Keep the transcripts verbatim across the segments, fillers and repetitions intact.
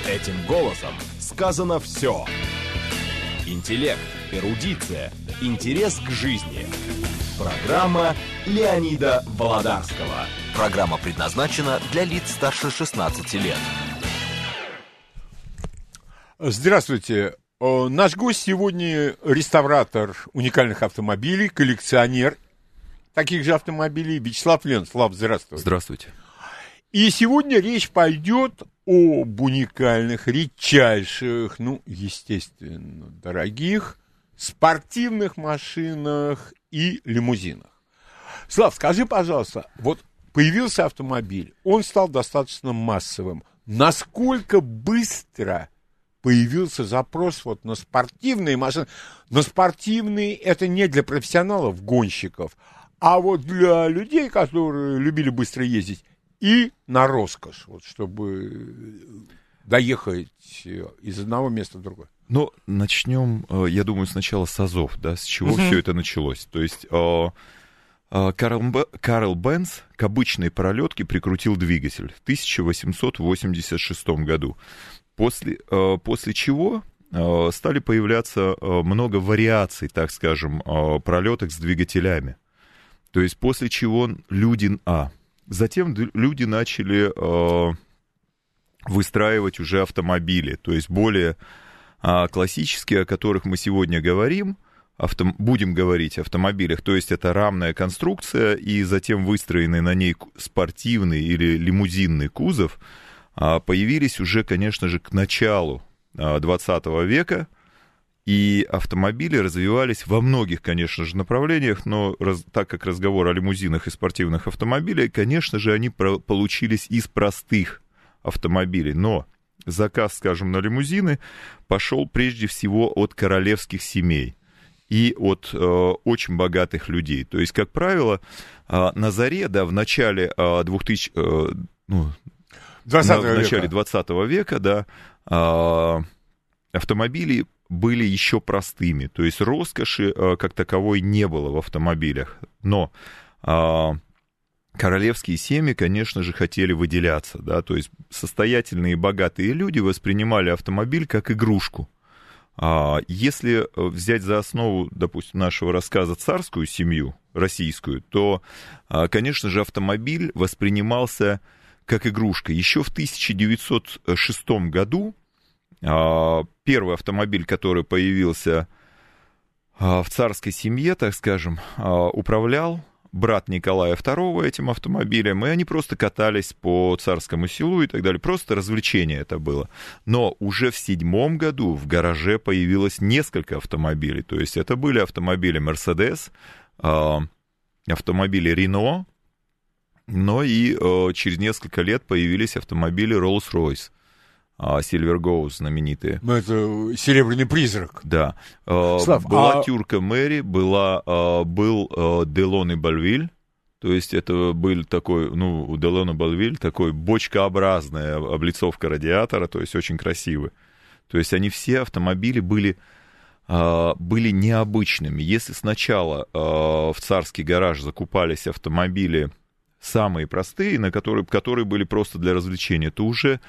Этим голосом сказано все. Интеллект, эрудиция, интерес к жизни. Программа Леонида Володарского. Программа предназначена для лиц старше шестнадцати лет. Здравствуйте. Наш гость сегодня реставратор уникальных автомобилей, коллекционер таких же автомобилей Вячеслав Ленц. Слав, здравствуйте. Здравствуйте. И сегодня речь пойдет об уникальных, редчайших, ну, естественно, дорогих спортивных машинах и лимузинах. Слав, скажи, пожалуйста, вот появился автомобиль, он стал достаточно массовым. Насколько быстро появился запрос вот на спортивные машины? Но спортивные это не для профессионалов, гонщиков, а вот для людей, которые любили быстро ездить, и на роскошь, вот, чтобы доехать из одного места в другое. Ну, начнем, я думаю, сначала с азов, да, с чего uh-huh. все это началось. То есть э, э, Карл, Б, Карл Бенц к обычной пролетке прикрутил двигатель в тысяча восемьсот восемьдесят шестом году, после, э, после чего э, стали появляться э, много вариаций, так скажем, э, пролеток с двигателями. То есть после чего люди... А, затем люди начали э, выстраивать уже автомобили, то есть более э, классические, о которых мы сегодня говорим, авто, будем говорить о автомобилях, то есть это рамная конструкция и затем выстроенный на ней спортивный или лимузинный кузов, э, появились уже, конечно же, к началу э, двадцатого века, и автомобили развивались во многих, конечно же, направлениях, но раз, так как разговор о лимузинах и спортивных автомобилях, конечно же, они про, получились из простых автомобилей. Но заказ, скажем, на лимузины пошел прежде всего от королевских семей и от э, очень богатых людей. То есть, как правило, э, на заре, да, в начале э, двухтысячного, э, ну, двадцатого на, в начале века. двадцатого века, да, э, автомобили были еще простыми, то есть роскоши э, как таковой не было в автомобилях, но э, королевские семьи, конечно же, хотели выделяться, да, то есть состоятельные и богатые люди воспринимали автомобиль как игрушку. А если взять за основу, допустим, нашего рассказа царскую семью, российскую, то, э, конечно же, автомобиль воспринимался как игрушка. Еще в тысяча девятьсот шестом году первый автомобиль, который появился в царской семье, так скажем, управлял брат Николая второго этим автомобилем, и они просто катались по царскому селу и так далее. Просто развлечение это было. Но уже в седьмом году в гараже появилось несколько автомобилей. То есть это были автомобили Mercedes, автомобили Renault, но и через несколько лет появились автомобили Rolls-Royce. Silver Ghost знаменитые. Ну, это серебряный призрак. Да. Слав, была а... Тюрка Мэри, была, был Делон и Бальвиль. То есть это был такой, ну, у Делона Бальвиль такой бочкообразная облицовка радиатора, то есть очень красивый. То есть они все автомобили были, были необычными. Если сначала в царский гараж закупались автомобили самые простые, на которые, которые были просто для развлечения, то уже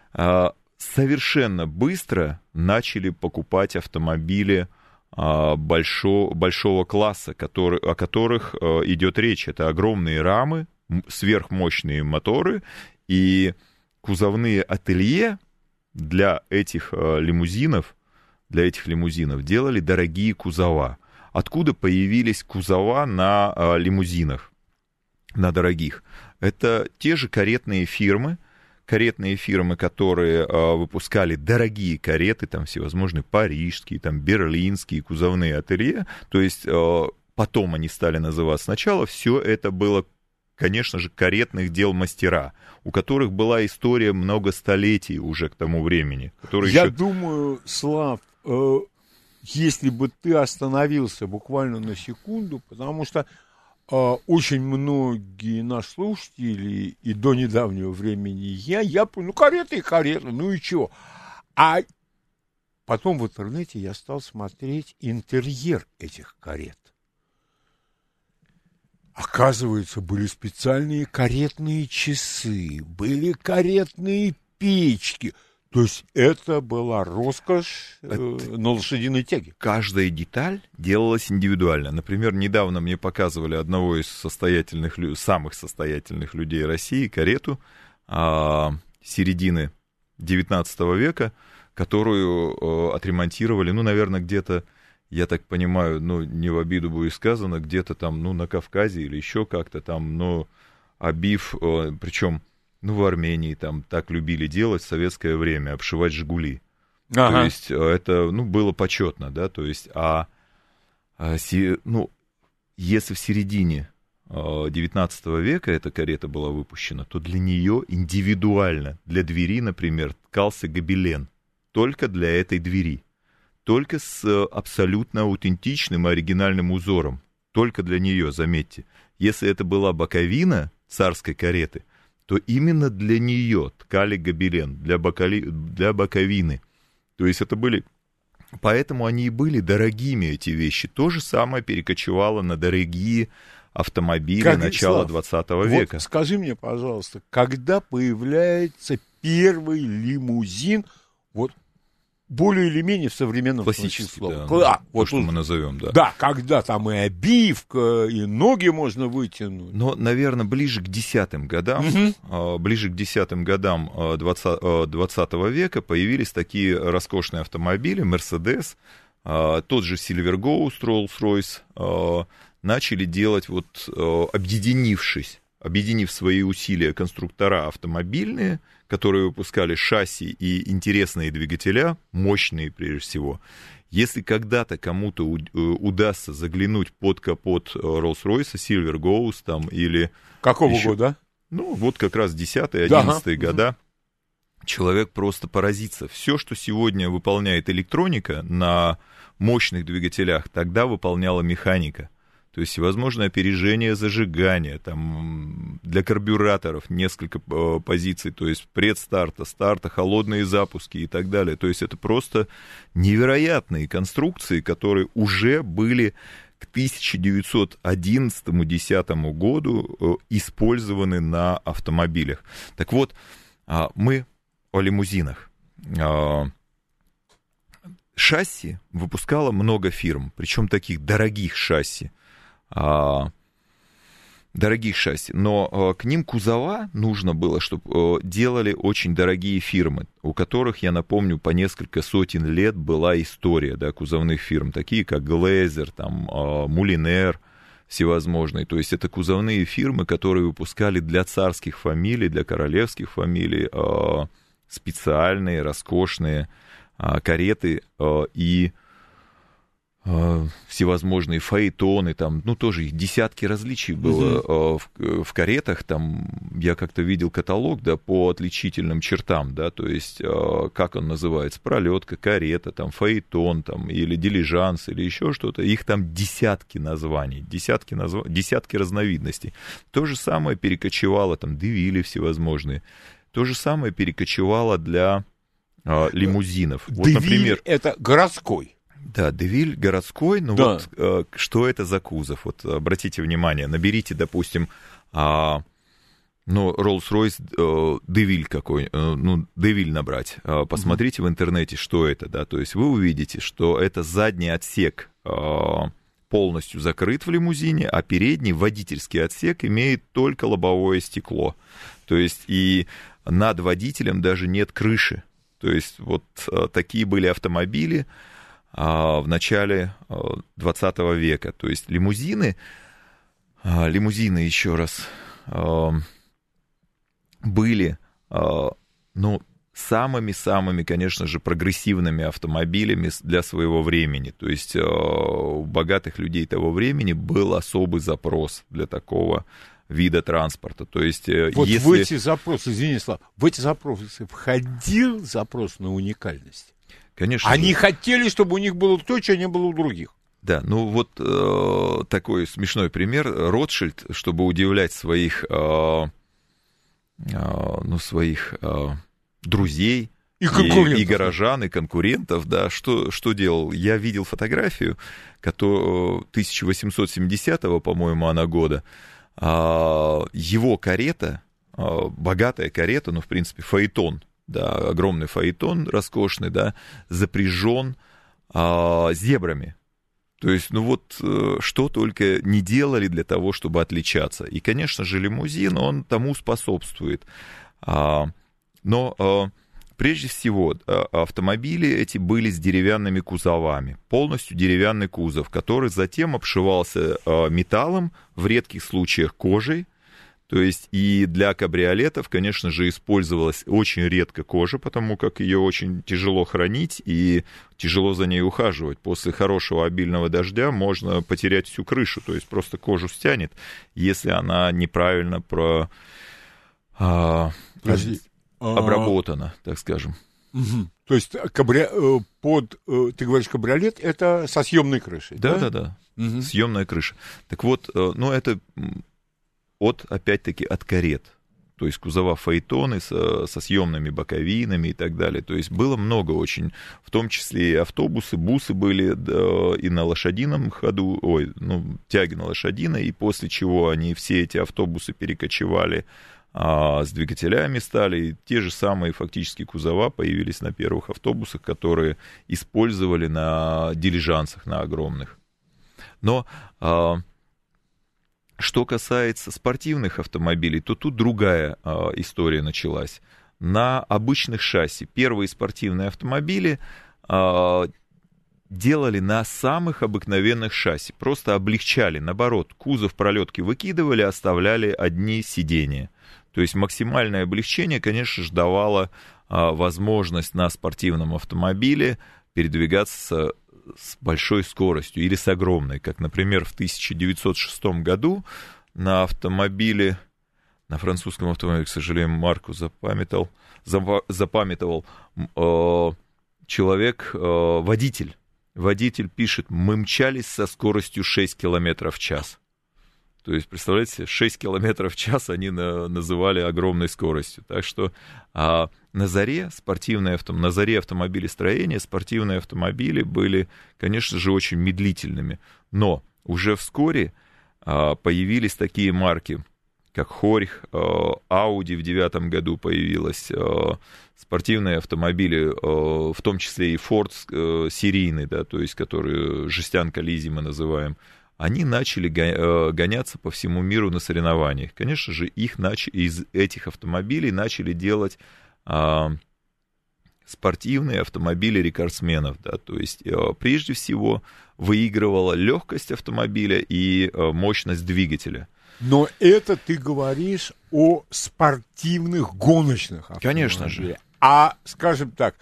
совершенно быстро начали покупать автомобили а, большого, большого класса, который, о которых а, идет речь. Это огромные рамы, сверхмощные моторы и кузовные ателье для этих а, лимузинов, для этих лимузинов делали дорогие кузова. Откуда появились кузова на а, лимузинах, на дорогих? Это те же каретные фирмы, каретные фирмы, которые э, выпускали дорогие кареты, там всевозможные парижские, там берлинские кузовные ателье, то есть э, потом они стали называться сначала, все это было, конечно же, каретных дел мастера, у которых была история много столетий уже к тому времени. Я еще... думаю, Слав, э, если бы ты остановился буквально на секунду, потому что Uh, очень многие наши слушатели, и до недавнего времени я, я понял, ну, карета и карета, ну и чё? А потом в интернете я стал смотреть интерьер этих карет. Оказывается, были специальные каретные часы, были каретные печки. То есть это была роскошь э, Это... на лошадиной тяге. Каждая деталь делалась индивидуально. Например, недавно мне показывали одного из состоятельных, самых состоятельных людей России, карету а, середины девятнадцатого века, которую а, отремонтировали, ну, наверное, где-то, я так понимаю, ну, не в обиду будет сказано, где-то там, ну, на Кавказе или еще как-то там, но обив, а, причем... Ну, в Армении там так любили делать в советское время, обшивать «Жигули». Ага. То есть это, ну, было почетно, да, то есть, а, а си, ну, если в середине девятнадцатого века эта карета была выпущена, то для нее индивидуально, для двери, например, ткался гобелен, только для этой двери, только с абсолютно аутентичным и оригинальным узором, только для нее, заметьте. Если это была боковина царской кареты, то именно для нее ткали гобелен, для, бокали, для боковины. То есть это были... Поэтому они и были дорогими, эти вещи. То же самое перекочевало на дорогие автомобили как начала двадцатого века. Вот скажи мне, пожалуйста, когда появляется первый лимузин, вот, более или менее в современном классический, слова. Да, а, вот то, что мы назовем, да. Да, когда там и обивка, и ноги можно вытянуть. Но, наверное, ближе к десятым годам, угу. ближе к десятым годам двадцатого века появились такие роскошные автомобили, Mercedes, тот же Silver Ghost, Rolls-Royce, начали делать, вот, объединившись, объединив свои усилия конструктора автомобильные, которые выпускали шасси и интересные двигателя, мощные прежде всего. Если когда-то кому-то у, удастся заглянуть под капот Rolls-Royce, Silver Ghost там, или... Какого еще, года? Ну, вот как раз десятые, одиннадцатые да, года. Угу. Человек просто поразится. Все, что сегодня выполняет электроника на мощных двигателях, тогда выполняла механика. То есть всевозможное опережение зажигания, там, для карбюраторов несколько э, позиций, то есть предстарта, старта, холодные запуски и так далее. То есть это просто невероятные конструкции, которые уже были к тысяча девятьсот одиннадцатому — десятому году э, использованы на автомобилях. Так вот, э, мы о лимузинах. Э, шасси выпускало много фирм, причем таких дорогих шасси. А, дорогих шасси, но а, к ним кузова нужно было, чтобы а, делали очень дорогие фирмы, у которых, я напомню, по несколько сотен лет была история, да, кузовных фирм, такие как Глейзер, там, а, Мулинер всевозможные, то есть это кузовные фирмы, которые выпускали для царских фамилий, для королевских фамилий а, специальные, роскошные а, кареты а, и всевозможные фаэтоны, там, ну, тоже их десятки различий было uh-huh. в, в каретах, там, я как-то видел каталог, да, по отличительным чертам, да, то есть, как он называется, пролетка, карета, там, фаэтон, там, или дилижанс, или еще что-то, их там десятки названий, десятки, назв... десятки разновидностей. То же самое перекочевало, там, девили всевозможные, то же самое перекочевало для а, лимузинов. Вот, девиль например, это городской. Да, девиль городской, но да. вот э, что это за кузов? Вот обратите внимание, наберите, допустим, э, ну, Rolls-Royce э, девиль какой, э, ну, девиль набрать, э, посмотрите mm-hmm. в интернете, что это, да, то есть вы увидите, что это задний отсек э, полностью закрыт в лимузине, а передний водительский отсек имеет только лобовое стекло, то есть и над водителем даже нет крыши, то есть вот э, такие были автомобили в начале двадцатого века. То есть лимузины, лимузины, еще раз, были, ну, самыми-самыми, конечно же, прогрессивными автомобилями для своего времени. То есть у богатых людей того времени был особый запрос для такого вида транспорта. То есть, вот если... в эти запросы, извини, Слав, в эти запросы входил запрос на уникальность? Конечно. Они же. хотели, чтобы у них было то, чего не было у других. Да, ну вот э, такой смешной пример. Ротшильд, чтобы удивлять своих, э, э, ну, своих э, друзей и, и, и горожан, и конкурентов, да, что, что делал? Я видел фотографию которую, тысяча восемьсот семидесятого, по-моему, она года. Э, его карета, э, богатая карета, ну, в принципе, фаэтон, да, огромный фаэтон роскошный, да, запряжен а, зебрами. То есть, ну вот, что только не делали для того, чтобы отличаться. И, конечно же, лимузин, он тому способствует. А, но а, прежде всего, автомобили эти были с деревянными кузовами. Полностью деревянный кузов, который затем обшивался а, металлом, в редких случаях кожей. То есть и для кабриолетов, конечно же, использовалась очень редко кожа, потому как ее очень тяжело хранить и тяжело за ней ухаживать. После хорошего обильного дождя можно потерять всю крышу, то есть просто кожу стянет, если она неправильно про, а, обработана, так скажем. Угу. То есть кабри... под, ты говоришь, кабриолет, это со съемной крышей, да? Да, да, да, угу. Съемная крыша. Так вот, ну это... От, опять-таки, от карет, то есть кузова фаэтоны со, со съемными боковинами и так далее. То есть было много очень, в том числе и автобусы, бусы были, да, и на лошадином ходу, ой, ну, тяги на лошадиной, и после чего они, все эти автобусы перекочевали, а, с двигателями стали, и те же самые фактически кузова появились на первых автобусах, которые использовали на дилижансах, на огромных. Но... А, что касается спортивных автомобилей, то тут другая э, история началась. На обычных шасси первые спортивные автомобили э, делали на самых обыкновенных шасси. Просто облегчали, наоборот, кузов пролетки выкидывали, оставляли одни сиденья. То есть максимальное облегчение, конечно же, давало э, возможность на спортивном автомобиле передвигаться с большой скоростью или с огромной, как, например, в тысяча девятьсот шестом году на автомобиле, на французском автомобиле, к сожалению, марку запамятовал, запамятовал э, человек, э, водитель. Водитель пишет: мы мчались со скоростью шесть километров в час. То есть, представляете, шесть километров в час они на, называли огромной скоростью. Так что а, на заре спортивные автом, на заре автомобилестроения спортивные автомобили были, конечно же, очень медлительными. Но уже вскоре а, появились такие марки, как Хорьх, а, Ауди в девятом году появилась, а, спортивные автомобили, а, в том числе и Форд а, серийный, да, то есть который жестянка Лизи мы называем. Они начали гоняться по всему миру на соревнованиях. Конечно же, их нач... из этих автомобилей начали делать а, спортивные автомобили рекордсменов. Да? То есть, а, прежде всего, выигрывала легкость автомобиля и а, мощность двигателя. Но это ты говоришь о спортивных гоночных автомобилях. Конечно же. А, скажем так,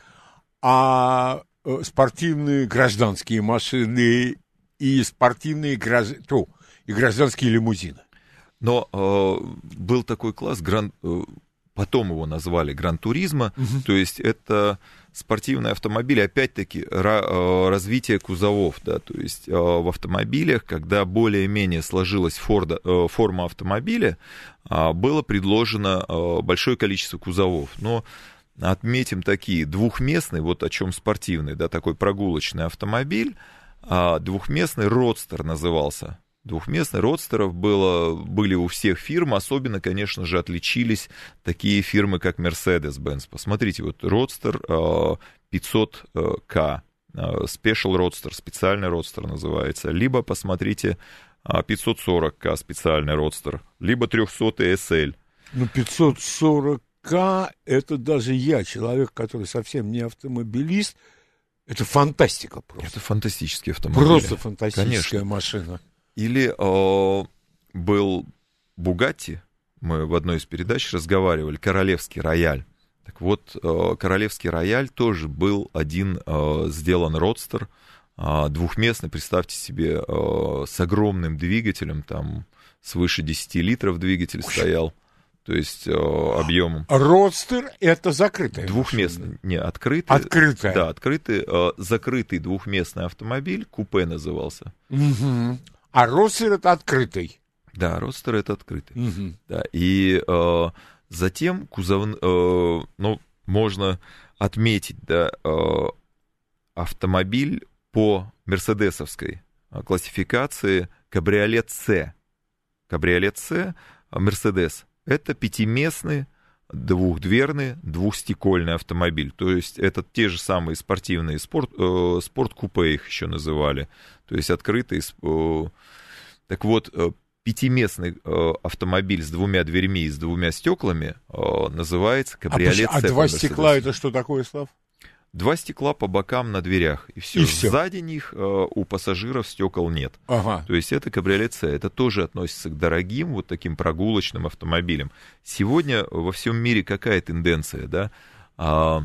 а спортивные гражданские машины... и спортивные гражд... Тьфу, и гражданские лимузины. Но э, был такой класс, гран... потом его назвали Гран-туризмо, угу. То есть это спортивные автомобили, опять-таки, ра... развитие кузовов, да, то есть э, в автомобилях, когда более-менее сложилась форда... э, форма автомобиля, э, было предложено э, большое количество кузовов, но отметим такие: двухместный, вот о чем спортивный, да, такой прогулочный автомобиль, а двухместный родстер назывался. Двухместных родстеров было, были у всех фирм, особенно, конечно же, отличились такие фирмы, как Mercedes-Benz. Посмотрите, вот родстер пятьсот ка, Special Roadster, специальный родстер называется. Либо посмотрите пятьсот сорок ка, специальный родстер, либо триста эс эль. Ну, пятьсот сорок ка, это даже я, человек, который совсем не автомобилист, это фантастика просто. Это фантастический автомобиль. Просто фантастическая, конечно, машина. Или э, был Бугатти, мы в одной из передач разговаривали, Королевский рояль. Так вот, э, Королевский рояль тоже был один э, сделан родстер, э, двухместный, представьте себе, э, с огромным двигателем, там свыше десять литров двигатель Ух. стоял. То есть э, объемом. Родстер — это закрытый. Двухместный, машина. Не, открытый. Открытый. Да, открытый, э, закрытый двухместный автомобиль, купе назывался. Угу. А родстер — это открытый. Да, родстер — это открытый. Угу. Да, и э, затем кузов, э, ну, можно отметить, да, э, автомобиль по мерседесовской классификации кабриолет С. Кабриолет С, Мерседес. Это пятиместный двухдверный, двухстекольный автомобиль. То есть это те же самые спортивные, спорт, э, спорт-купе их еще называли. То есть открытые. Э, так вот, э, пятиместный э, автомобиль с двумя дверьми и с двумя стеклами э, называется кабриолет. А, а два стекла это что такое, Слав? Два стекла по бокам на дверях, и все. И все. Сзади них э, у пассажиров стекол нет. Ага. То есть это кабриолет С. Это тоже относится к дорогим вот таким прогулочным автомобилям. Сегодня во всем мире какая тенденция, да? А,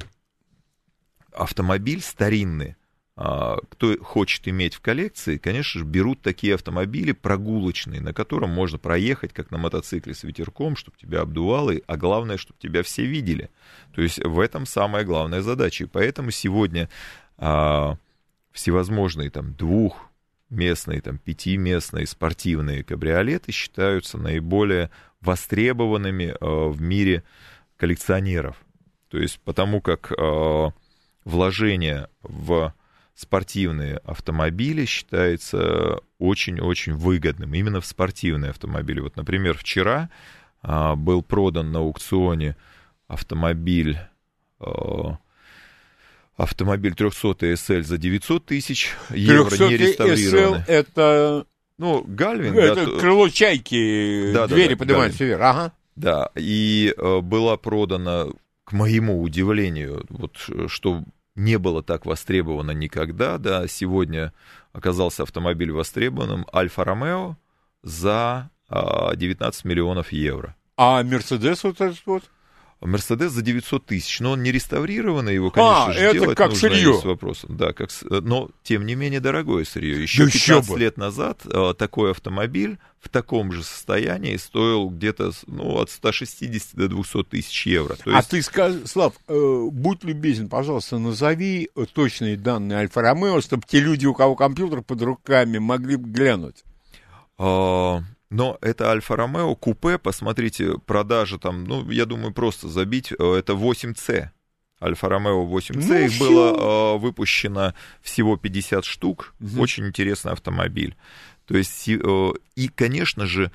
автомобиль старинный, а, кто хочет иметь в коллекции, конечно же, берут такие автомобили прогулочные, на котором можно проехать, как на мотоцикле, с ветерком, чтобы тебя обдувало, а главное, чтобы тебя все видели. То есть в этом самая главная задача. И поэтому сегодня а, всевозможные там двухместные, там, пятиместные спортивные кабриолеты считаются наиболее востребованными а, в мире коллекционеров. То есть потому как а, вложение в спортивные автомобили считается очень-очень выгодным, именно в спортивные автомобили. Вот, например, вчера а, был продан на аукционе автомобиль, а, автомобиль трехсотый эс эл за девятьсот тысяч евро, не реставрированный. Это, ну, Гальвин. Это да, крыло чайки, да, двери да, да, поднимаются вверх. Ага. Да, и а, была продана, к моему удивлению, вот что не было так востребовано никогда, да, сегодня оказался автомобиль востребованным, Альфа-Ромео за а, девятнадцать миллионов евро. А Мерседес вот этот вот? Мерседес за девятьсот тысяч, но он не реставрированный, его, конечно а, же, это делать как нужно, сырье. есть вопрос. Да, как, но, тем не менее, дорогое сырье. Еще да пятнадцать еще лет назад а, такой автомобиль в таком же состоянии стоил где-то, ну, от ста шестидесяти до двухсот тысяч евро. То есть... А ты, скажи, Слав, э, будь любезен, пожалуйста, назови точные данные Альфа-Ромео, чтобы те люди, у кого компьютер под руками, могли бы глянуть. А... Но это Альфа-Ромео, купе, посмотрите, продажа там, ну, я думаю, просто забить, это восемь цэ. Альфа-Ромео восемь цэ, ну, их все. было э, выпущено всего пятьдесят штук, угу. Очень интересный автомобиль. То есть, э, и, конечно же,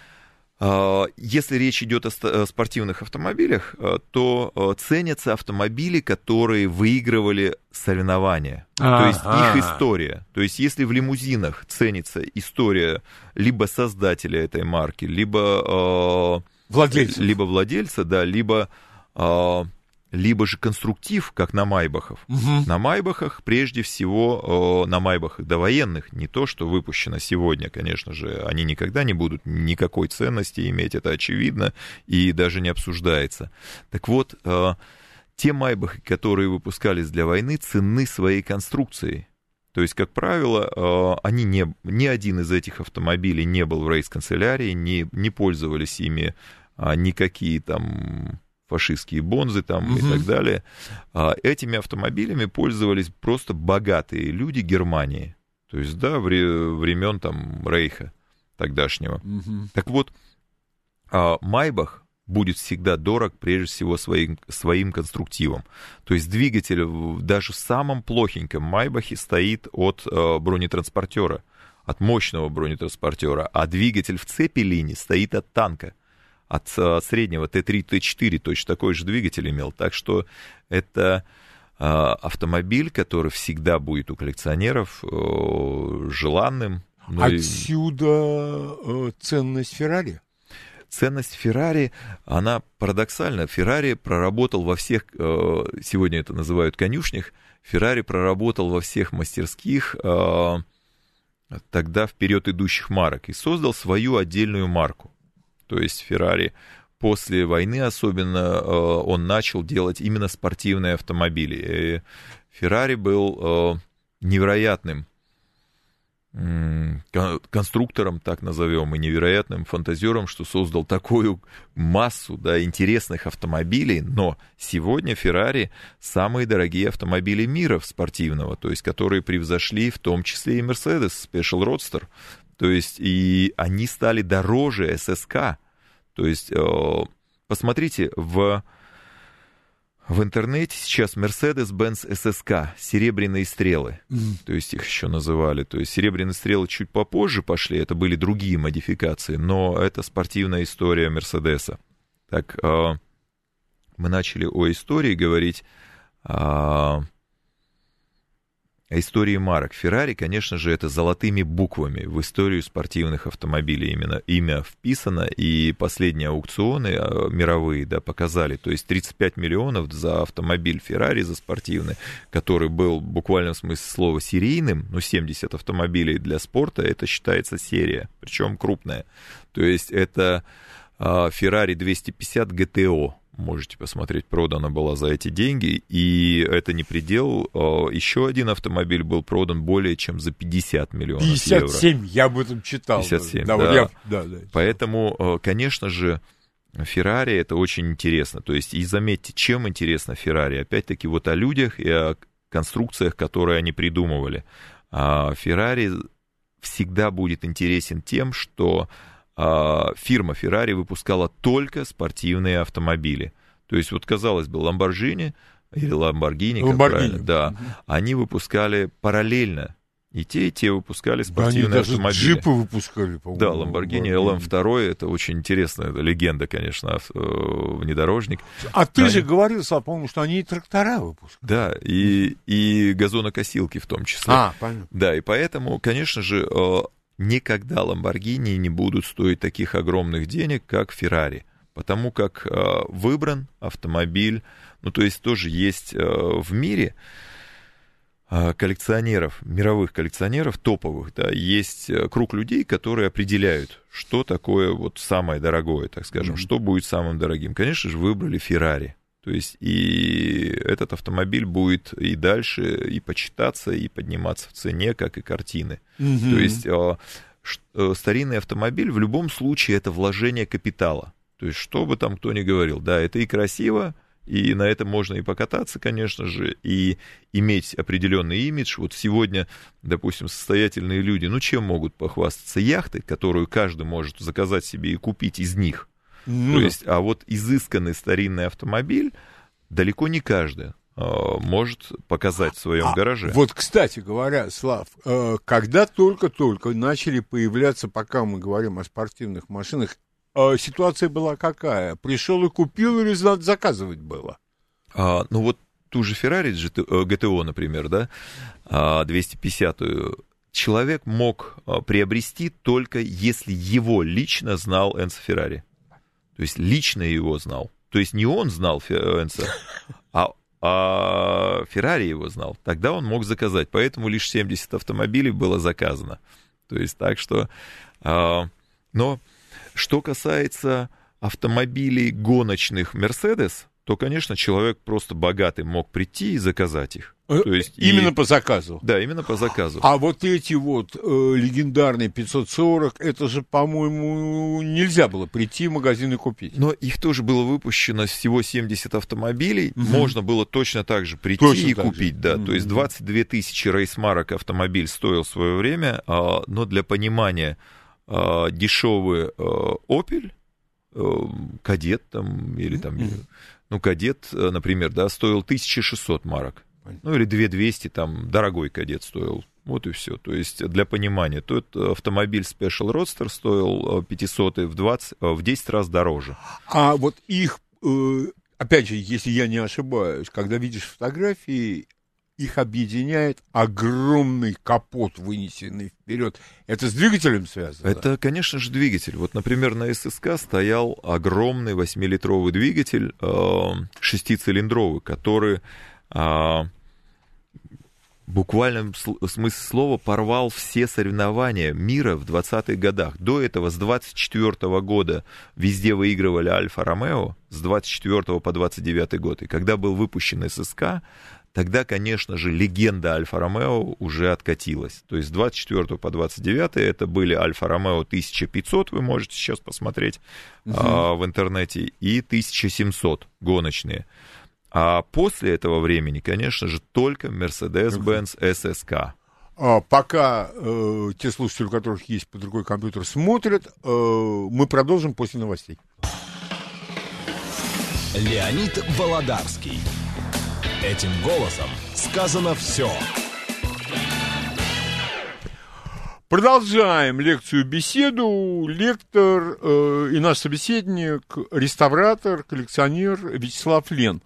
э, если речь идет о, о спортивных автомобилях, э, то э, ценятся автомобили, которые выигрывали соревнования. А-а-а. То есть их история. То есть если в лимузинах ценится история либо создателя этой марки, либо э, владельца, либо владельца, да, либо э, либо же конструктив, как на Майбахах. Угу. На Майбахах, прежде всего, э, на Майбахах довоенных, не то, что выпущено сегодня, конечно же, они никогда не будут никакой ценности иметь, это очевидно, и даже не обсуждается. Так вот, э, те Майбахи, которые выпускались для войны, ценны своей конструкцией. То есть, как правило, э, они не, ни один из этих автомобилей не был в рейс-канцелярии, не, не пользовались ими а, никакие там... фашистские бонзы там угу. и так далее. А, этими автомобилями пользовались просто богатые люди Германии. То есть, да, вре- времен там Рейха тогдашнего. Угу. Так вот, а, Майбах будет всегда дорог, прежде всего, своим, своим конструктивом. То есть двигатель даже в самом плохеньком Майбахе стоит от а, бронетранспортера, от мощного бронетранспортера, а двигатель в Цепелине стоит от танка. От, от среднего Т три, Т четыре точно такой же двигатель имел. Так что это э, автомобиль, который всегда будет у коллекционеров э, желанным. Ну Отсюда и... э, ценность Феррари? Ценность Феррари, она парадоксальна. Феррари проработал во всех, э, сегодня это называют конюшнях, Феррари проработал во всех мастерских э, тогда вперед идущих марок и создал свою отдельную марку. То есть Феррари после войны особенно он начал делать именно спортивные автомобили. Феррари был невероятным конструктором, так назовем, и невероятным фантазером, что создал такую массу, да, интересных автомобилей, но сегодня Феррари самые дорогие автомобили мира спортивного, то есть которые превзошли в том числе и Mercedes Special Roadster. То есть, и они стали дороже эс эс ка. То есть, э, посмотрите, в, в интернете сейчас Mercedes-Benz эс эс ка, серебряные стрелы. Mm. То есть, их еще называли. То есть, серебряные стрелы чуть попозже пошли, это были другие модификации, но это спортивная история Мерседеса. Так, э, мы начали о истории говорить, о, о истории марок. Феррари, конечно же, это золотыми буквами в историю спортивных автомобилей именно имя вписано, и последние аукционы мировые, да, показали, то есть тридцать пять миллионов за автомобиль Феррари, за спортивный, который был в буквальном смысле слова серийным, ну, семьдесят автомобилей для спорта, это считается серия, причем крупная, то есть это Феррари двести пятьдесят джи ти о. Можете посмотреть, продана была за эти деньги, и это не предел. Еще один автомобиль был продан более чем за пятьдесят миллионов пятьдесят семь, евро. я об этом читал. пятьдесят семь, да. да. Вот я, да, да. Поэтому, конечно же, Феррари это очень интересно. То есть, и заметьте, чем интересно Феррари. Опять-таки, вот о людях и о конструкциях, которые они придумывали. Феррари всегда будет интересен тем, что фирма Ferrari выпускала только спортивные автомобили. То есть, вот, казалось бы, Lamborghini или Lamborghini, как правильно, да, угу. они выпускали параллельно. И те, и те выпускали спортивные да, они автомобили. Даже джипы выпускали, по-моему. Да, Lamborghini эл эм два, это очень интересная легенда, конечно, внедорожник. А ты они... же говорил, Слав, по-моему, что они и трактора выпускали. Да, и, и газонокосилки в том числе. А, понятно. Да, и поэтому, конечно же, никогда Lamborghini не будут стоить таких огромных денег, как Ferrari, потому как э, выбран автомобиль, ну, то есть тоже есть э, в мире э, коллекционеров, мировых коллекционеров, топовых, да, есть круг людей, которые определяют, что такое вот самое дорогое, так скажем, mm-hmm. что будет самым дорогим. Конечно же, выбрали Ferrari. То есть и этот автомобиль будет и дальше и почитаться, и подниматься в цене, как и картины. Mm-hmm. То есть э, э, старинный автомобиль в любом случае это вложение капитала. То есть что бы там кто ни говорил, да, это и красиво, и на этом можно и покататься, конечно же, и иметь определенный имидж. Вот сегодня, допустим, состоятельные люди, ну чем могут похвастаться? Яхты, которую каждый может заказать себе и купить из них. Mm-hmm. То есть, а вот изысканный старинный автомобиль далеко не каждый э, может показать в своем а, гараже. Вот, кстати говоря, Слав, э, когда только-только начали появляться, пока мы говорим о спортивных машинах, э, ситуация была какая? Пришел и купил, или надо заказывать было? А, ну вот ту же Ferrari джи ти о, например, да, двести пятидесятую, человек мог приобрести только если его лично знал Энцо Феррари. То есть лично его знал. То есть не он знал Энцо, а, а Феррари его знал. Тогда он мог заказать. Поэтому лишь семьдесят автомобилей было заказано. То есть так что... А, но что касается автомобилей гоночных Mercedes, то, конечно, человек просто богатый мог прийти и заказать их. То есть именно и... по заказу. Да, именно по заказу. А вот эти вот э, легендарные пятьсот сорок, это же, по-моему, нельзя было прийти в магазин и купить. Но их тоже было выпущено всего семьдесят автомобилей. Угу. Можно было точно так же прийти точно и купить. Же. Да. Угу. То есть двадцать две тысячи рейсмарок автомобиль стоил в свое время. А, но для понимания, а, дешевый а, Opel, а, Кадет там, или там, угу. ну, Кадет, например, да, стоил тысяча шестьсот марок. Ну, или две тысячи двести, там, дорогой Кадет стоил. Вот и все. То есть, для понимания, тот автомобиль Special Roadster стоил пятьсот в, двадцать, в десять раз дороже. А вот их, опять же, если я не ошибаюсь, когда видишь фотографии, их объединяет огромный капот, вынесенный вперед. Это с двигателем связано? Это, конечно же, двигатель. Вот, например, на эс эс ка стоял огромный восьмилитровый двигатель, шестицилиндровый, который... в буквальном смысле слова порвал все соревнования мира в двадцатых годах. До этого, с двадцать четвёртого года, везде выигрывали Альфа-Ромео, с двадцать четвёртого по двадцать девятый год. И когда был выпущен эс эс ка, тогда, конечно же, легенда Альфа-Ромео уже откатилась. То есть с двадцать четвёртого по двадцать девятый это были Альфа-Ромео тысяча пятьсот, вы можете сейчас посмотреть угу. а, в интернете, и тысяча семьсот гоночные. А после этого времени, конечно же, только Mercedes-Benz эс эс ка. А, пока э, те слушатели, у которых есть под рукой компьютер, смотрят, э, мы продолжим после новостей. Леонид Володарский. Этим голосом сказано все. Продолжаем лекцию-беседу. Лектор э, и наш собеседник, реставратор, коллекционер Вячеслав Лен.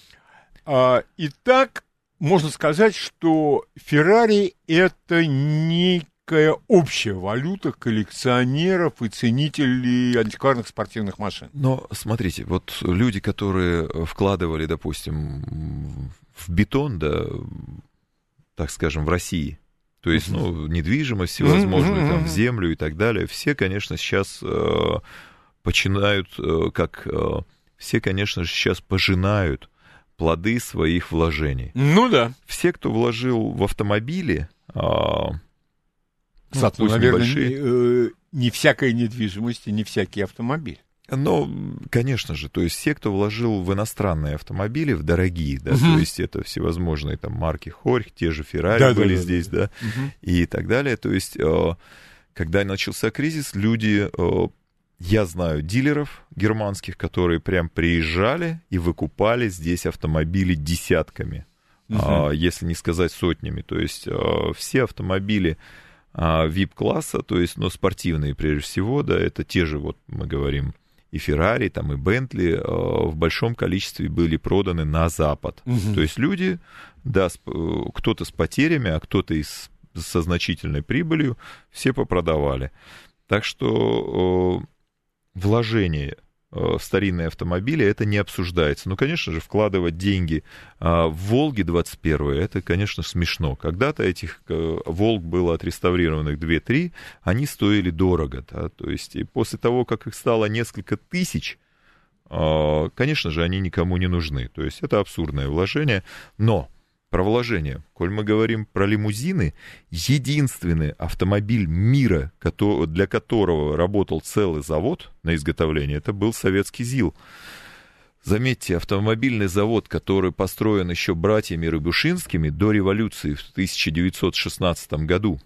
А, итак, можно сказать, что Феррари – это некая общая валюта коллекционеров и ценителей антикварных спортивных машин. Но смотрите, вот люди, которые вкладывали, допустим, в бетон, да, так скажем, в России, то есть, ну, недвижимость всевозможную, mm-hmm. там, в землю и так далее. Все, конечно, сейчас э, починают, э, как... Э, все, конечно же, сейчас пожинают плоды своих вложений. Ну да. Все, кто вложил в автомобили... Э, ну, ну, наверное, небольшие... не, э, не всякая недвижимость и не всякий автомобиль. Ну, конечно же, то есть все, кто вложил в иностранные автомобили, в дорогие, да, uh-huh. то есть это всевозможные там марки Хорьх, те же Феррари да, были да, здесь, да, да, uh-huh. и так далее. То есть, когда начался кризис, люди, я знаю дилеров германских, которые прям приезжали и выкупали здесь автомобили десятками, uh-huh. если не сказать сотнями. То есть все автомобили ви ай пи-класса, то есть, ну, спортивные прежде всего, да, это те же, вот мы говорим, и Феррари, там, и Бентли э, в большом количестве были проданы на Запад. Угу. То есть люди, да, с, кто-то с потерями, а кто-то и с, со значительной прибылью, все попродавали. Так что э, вложение э, в старинные автомобили, это не обсуждается. Ну, конечно же, вкладывать деньги э, в Волги двадцать первые, это, конечно, смешно. Когда-то этих э, Волг было отреставрированных две-три, они стоили дорого. Да? То есть, и после того, как их стало несколько тысяч, э, конечно же, они никому не нужны. То есть, это абсурдное вложение. Но про вложение, коль мы говорим про лимузины, единственный автомобиль мира, для которого работал целый завод на изготовление, это был советский ЗИЛ. Заметьте, автомобильный завод, который построен еще братьями Рябушинскими до революции в тысяча девятьсот шестнадцатом году,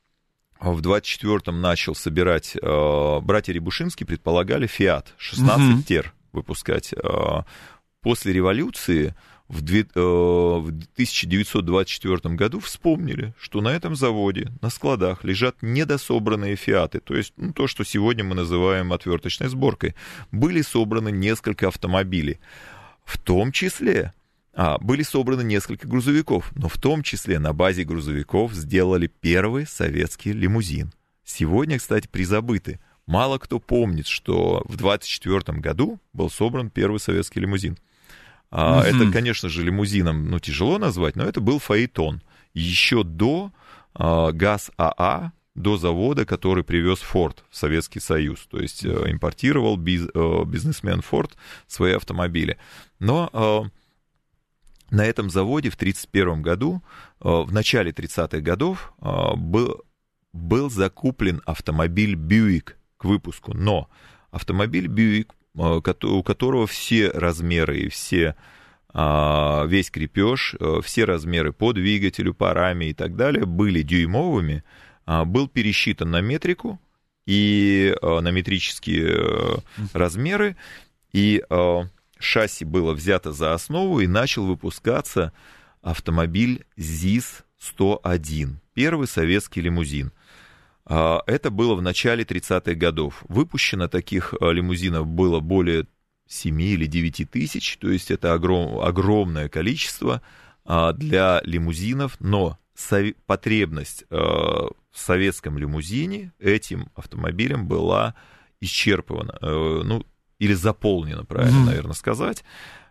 в двадцать четвёртом начал собирать, э, братья Рябушинские предполагали Фиат шестнадцать Тер uh-huh. выпускать. Э, после революции в тысяча девятьсот двадцать четвёртом году вспомнили, что на этом заводе, на складах лежат недособранные фиаты, то есть ну, то, что сегодня мы называем отверточной сборкой. Были собраны несколько автомобилей, в том числе, а, были собраны несколько грузовиков, но в том числе на базе грузовиков сделали первый советский лимузин. Сегодня, кстати, призабыты. Мало кто помнит, что в двадцать четвёртом году был собран первый советский лимузин. Uh-huh. Это, конечно же, лимузином, ну, тяжело назвать, но это был фаэтон. Еще до uh, ГАЗ-АА, до завода, который привез Форд в Советский Союз. То есть uh, импортировал биз, uh, бизнесмен Форд свои автомобили. Но uh, на этом заводе в тридцать первом году, uh, в начале тридцатых годов, uh, был, был закуплен автомобиль Бьюик к выпуску. Но автомобиль Бьюик, у которого все размеры и все, весь крепеж, все размеры по двигателю, по раме и так далее были дюймовыми, был пересчитан на метрику и на метрические размеры, и шасси было взято за основу, и начал выпускаться автомобиль ЗИС сто один, первый советский лимузин. Это было в начале тридцатых годов. Выпущено таких лимузинов было более семи или девяти тысяч, то есть это огром, огромное количество для лимузинов, но потребность в советском лимузине этим автомобилем была исчерпана, ну, или заполнена, правильно, mm-hmm. наверное, сказать.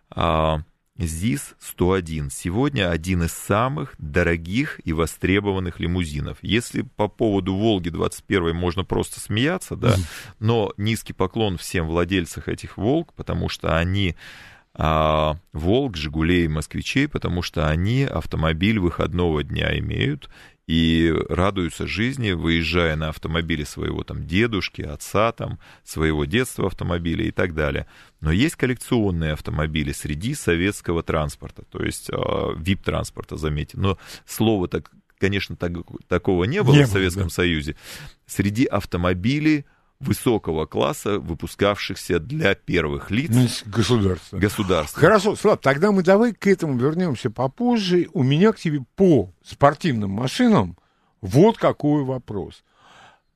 ЗИС сто один. Сегодня один из самых дорогих и востребованных лимузинов. Если по поводу Волги двадцать первой можно просто смеяться, да, mm-hmm. но низкий поклон всем владельцам этих Волг, потому что они а, Волг, Жигулей и Москвичей, потому что они автомобиль выходного дня имеют и радуются жизни, выезжая на автомобиле своего там дедушки, отца, там, своего детства автомобиля и так далее. Но есть коллекционные автомобили среди советского транспорта, то есть э, ви ай пи-транспорта, заметьте. Но слова, так, конечно, так, такого не было не в Советском да. Союзе. Среди автомобилей высокого класса, выпускавшихся для первых лиц. Ну, государства. Государства. Хорошо, Слав, тогда мы давай к этому вернемся попозже. У меня к тебе по спортивным машинам вот какой вопрос.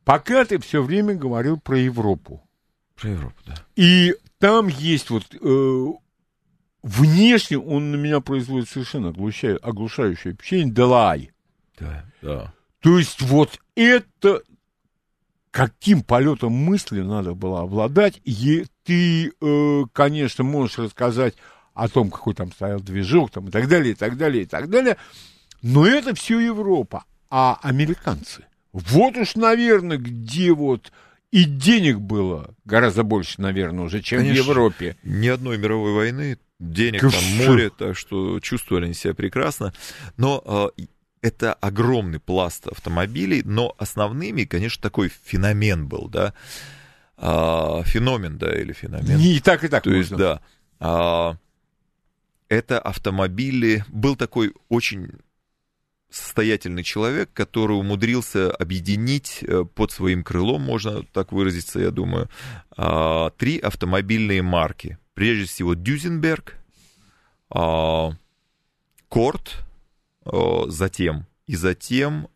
Пока ты все время говорил про Европу. Про Европу, да. И там есть вот... Э, внешне он на меня производит совершенно оглушающее, оглушающее впечатление. Делай. Да, да. То есть вот это... Каким полетом мысли надо было обладать, и ты, э, конечно, можешь рассказать о том, какой там стоял движок, там, и так далее, и так далее, и так далее, но это все Европа, а американцы, вот уж, наверное, где вот и денег было гораздо больше, наверное, уже, чем конечно, в Европе. Ни одной мировой войны, денег там море, так что чувствовали они себя прекрасно, но... Э, это огромный пласт автомобилей, но основными, конечно, такой феномен был, да, а, феномен, да, или феномен. И так, и так То можно. есть, да, а, это автомобили, был такой очень состоятельный человек, который умудрился объединить под своим крылом, можно так выразиться, я думаю, а, три автомобильные марки. Прежде всего, Дюзенберг, а, Корт, затем, и затем...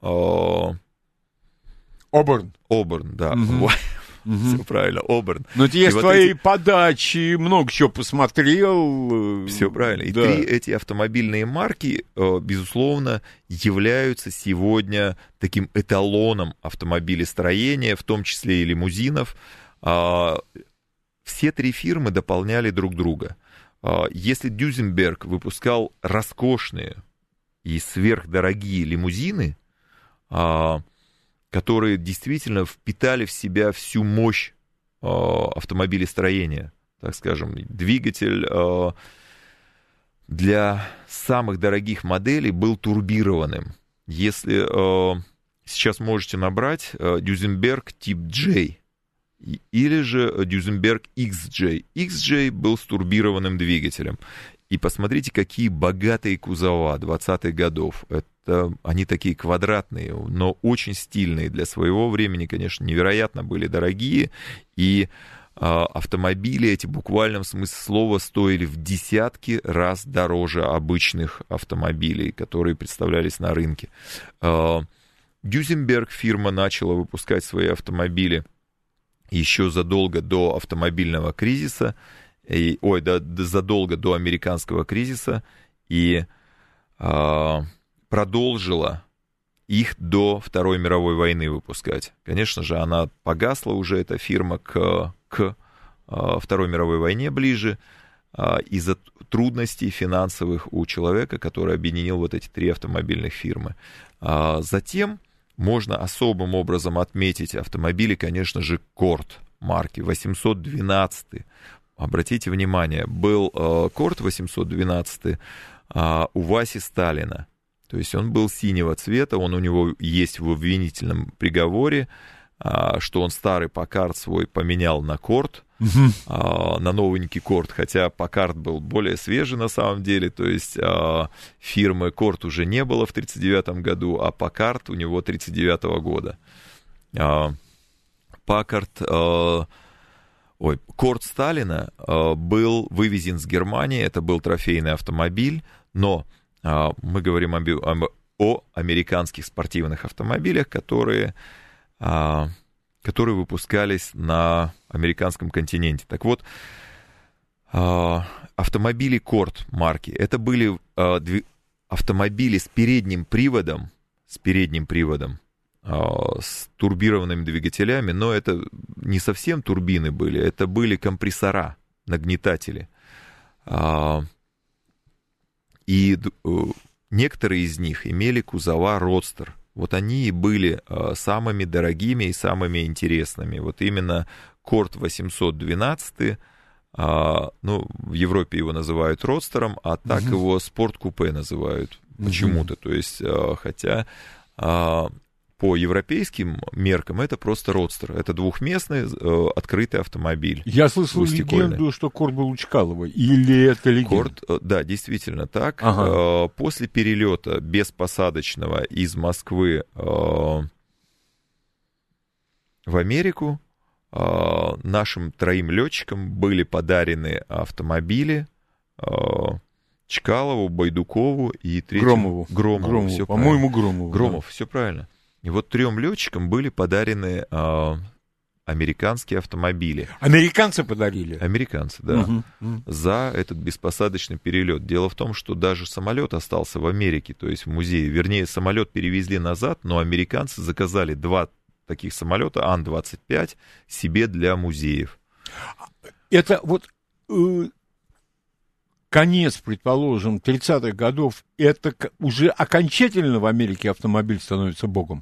Оберн. Оберн, да. Угу. Все угу. правильно, Оберн. Но я и с вот твоей эти... подачи много чего посмотрел. Все правильно. И да. три эти автомобильные марки, безусловно, являются сегодня таким эталоном автомобилестроения, в том числе и лимузинов. Все три фирмы дополняли друг друга. Если Дюзенберг выпускал роскошные и сверхдорогие лимузины, которые действительно впитали в себя всю мощь автомобилестроения, так скажем, двигатель для самых дорогих моделей был турбированным. Если сейчас можете набрать Дюзенберг тип J, или же Дюзенберг икс джей. икс джей был с турбированным двигателем. И посмотрите, какие богатые кузова двадцатых годов. Это, они такие квадратные, но очень стильные для своего времени, конечно, невероятно были дорогие. И а, автомобили эти в буквальном смысле слова стоили в десятки раз дороже обычных автомобилей, которые представлялись на рынке. А, Дюзенберг фирма начала выпускать свои автомобили еще задолго до автомобильного кризиса, и, ой, да, задолго до американского кризиса, и э, продолжила их до Второй мировой войны выпускать. Конечно же, она погасла уже, эта фирма, к, к э, Второй мировой войне ближе, э, из-за трудностей финансовых у человека, который объединил вот эти три автомобильных фирмы. А затем можно особым образом отметить автомобили, конечно же, Корт марки восемьсот двенадцать. Обратите внимание, был э, Корт восемьсот двенадцать э, у Васи Сталина. То есть он был синего цвета, он у него есть в обвинительном приговоре, э, что он старый Паккард свой поменял на Корт, Uh-huh. на новенький Корт, хотя Паккард был более свежий на самом деле, то есть фирмы Корт уже не было в тридцать девятом году, а Паккард у него тридцать девятого года. Паккард, ой, Корт Сталина был вывезен с Германии, это был трофейный автомобиль, но мы говорим об, о американских спортивных автомобилях, которые... которые выпускались на американском континенте. Так вот, автомобили Корт марки, это были автомобили с передним приводом, с передним приводом, с турбированными двигателями, но это не совсем турбины были, это были компрессора, нагнетатели. И некоторые из них имели кузова Родстер. Вот они и были э, самыми дорогими и самыми интересными. Вот именно Корт восемьсот двенадцать, э, ну, в Европе его называют Родстером, а так uh-huh. его спорт-купе называют uh-huh. почему-то. То есть, э, хотя э, по европейским меркам это просто Родстер. Это двухместный э, открытый автомобиль. Я слышал легенду, что Корт был у Чкалова. Или это легенда? Корт, э, да, действительно так. Ага. Э, после перелета беспосадочного из Москвы э, в Америку э, нашим троим летчикам были подарены автомобили э, Чкалову, Байдукову и третьему... Громову. Громову. Громову. Все По-моему, правильно. Громову. Громов, да. все правильно. И вот трем летчикам были подарены э, американские автомобили. Американцы подарили? Американцы, да. Угу, угу. За этот беспосадочный перелет. Дело в том, что даже самолет остался в Америке, то есть в музее. Вернее, самолет перевезли назад, но американцы заказали два таких самолета Ан двадцать пять себе для музеев. Это вот э, конец, предположим, тридцатых годов, это уже окончательно в Америке автомобиль становится богом?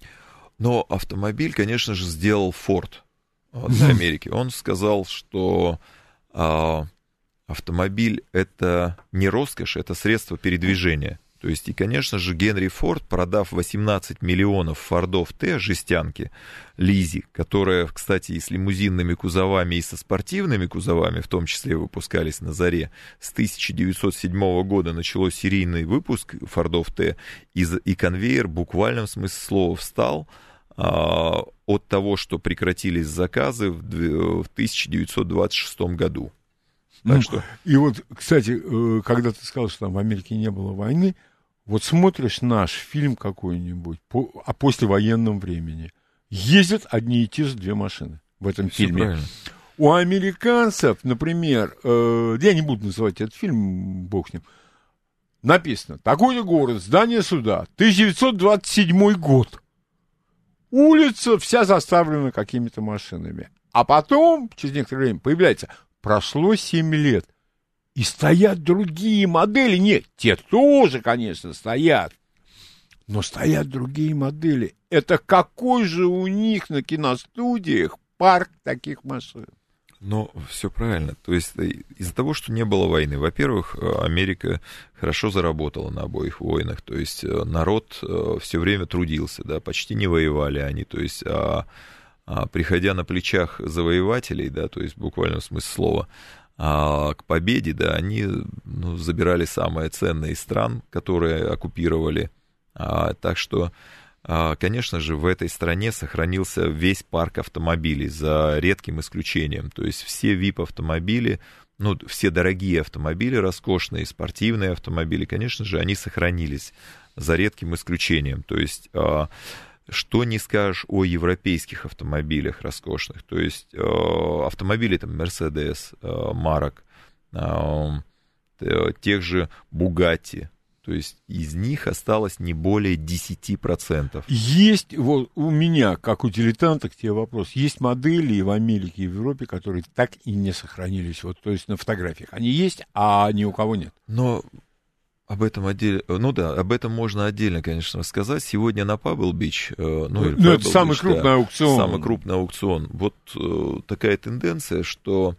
Но автомобиль, конечно же, сделал Форд для Америки. Он сказал, что а, автомобиль — это не роскошь, это средство передвижения. То есть, и, конечно же, Генри Форд, продав восемнадцать миллионов Фордов Т, жестянки, Лизи, которая, кстати, и с лимузинными кузовами, и со спортивными кузовами, в том числе, выпускались на заре, с тысяча девятьсот седьмого года началось серийный выпуск Фордов Т, и, и конвейер в буквальном смысле слова встал а, от того, что прекратились заказы в, в тысяча девятьсот двадцать шестом году. Так ну, что... И вот, кстати, когда ты сказал, что там в Америке не было войны, вот смотришь наш фильм какой-нибудь по, о послевоенном времени, ездят одни и те же две машины в этом Все фильме. правильно. У американцев, например, э, я не буду называть этот фильм, бог с ним, написано: такой-то город, здание суда, тысяча девятьсот двадцать седьмой год. Улица вся заставлена какими-то машинами. А потом, через некоторое время, появляется: прошло семь лет, и стоят другие модели. Нет, те тоже, конечно, стоят, но стоят другие модели. Это какой же у них на киностудиях парк таких машин? Ну, все правильно. То есть из-за того, что не было войны, во-первых, Америка хорошо заработала на обоих войнах. То есть народ все время трудился, да, почти не воевали они. То есть, а, а, приходя на плечах завоевателей, да, то есть в буквальном смысле слова, а, к победе, да, они ну, забирали самое ценное из стран, которые оккупировали. А, так что, а, конечно же, в этой стране сохранился весь парк автомобилей, за редким исключением. То есть все ви ай пи-автомобили, ну, все дорогие автомобили, роскошные, спортивные автомобили, конечно же, они сохранились, за редким исключением. То есть, а, что не скажешь о европейских автомобилях роскошных. То есть а, автомобили там Mercedes, а, марок, а, тех же Bugatti. То есть из них осталось не более десять процентов. Есть, вот у меня, как у дилетанта, к тебе вопрос. Есть модели и в Америке, и в Европе, которые так и не сохранились. Вот, то есть на фотографиях. Они есть, а ни у кого нет. Но об этом отдельно, ну да, об этом можно отдельно, конечно, рассказать. Сегодня на Pebble Beach, ну, или ну Pebble это самый Beach, крупный да, аукцион. Самый крупный аукцион. Вот э, такая тенденция, что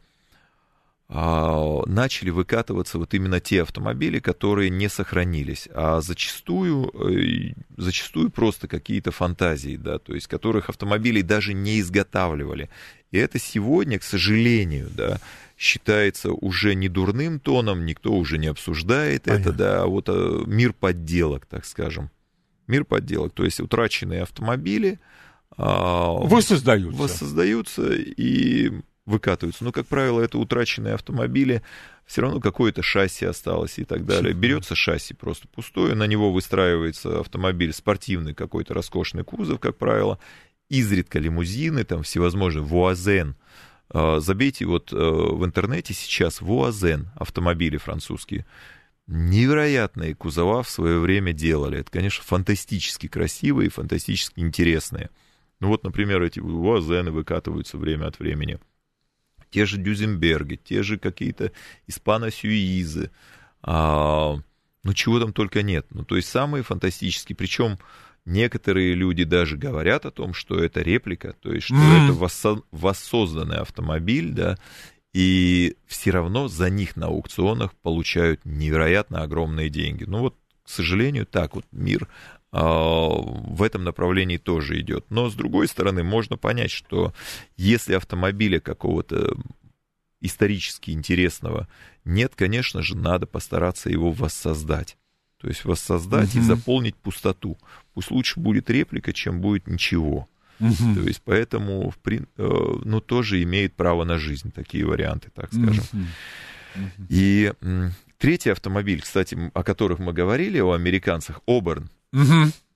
начали выкатываться вот именно те автомобили, которые не сохранились, а зачастую, зачастую просто какие-то фантазии, да, то есть которых автомобилей даже не изготавливали. И это сегодня, к сожалению, да, считается уже не дурным тоном, никто уже не обсуждает Понятно. это, да, вот мир подделок, так скажем. Мир подделок, то есть утраченные автомобили воссоздаются. воссоздаются и выкатываются. Но, как правило, это утраченные автомобили, все равно какое-то шасси осталось и так далее. Берется шасси просто пустое, на него выстраивается автомобиль спортивный, какой-то роскошный кузов, как правило, изредка лимузины, там всевозможные, Вуазен. Забейте вот в интернете сейчас Вуазен, автомобили французские. Невероятные кузова в свое время делали. Это, конечно, фантастически красивые, фантастически интересные. Ну вот, например, эти Вуазены выкатываются время от времени. Те же Дюзенберги, те же какие-то Испано-Сюизы, а, ну чего там только нет. Ну то есть самые фантастические, причем некоторые люди даже говорят о том, что это реплика, то есть что mm-hmm. это воссо- воссозданный автомобиль, да, и все равно за них на аукционах получают невероятно огромные деньги. Ну вот, к сожалению, так вот мир в этом направлении тоже идет. Но, с другой стороны, можно понять, что если автомобиля какого-то исторически интересного нет, конечно же, надо постараться его воссоздать. То есть воссоздать mm-hmm. и заполнить пустоту. Пусть лучше будет реплика, чем будет ничего. Mm-hmm. То есть поэтому, ну, тоже имеет право на жизнь такие варианты, так скажем. Mm-hmm. Mm-hmm. И третий автомобиль, кстати, о которых мы говорили, о американцах, Auburn. Угу.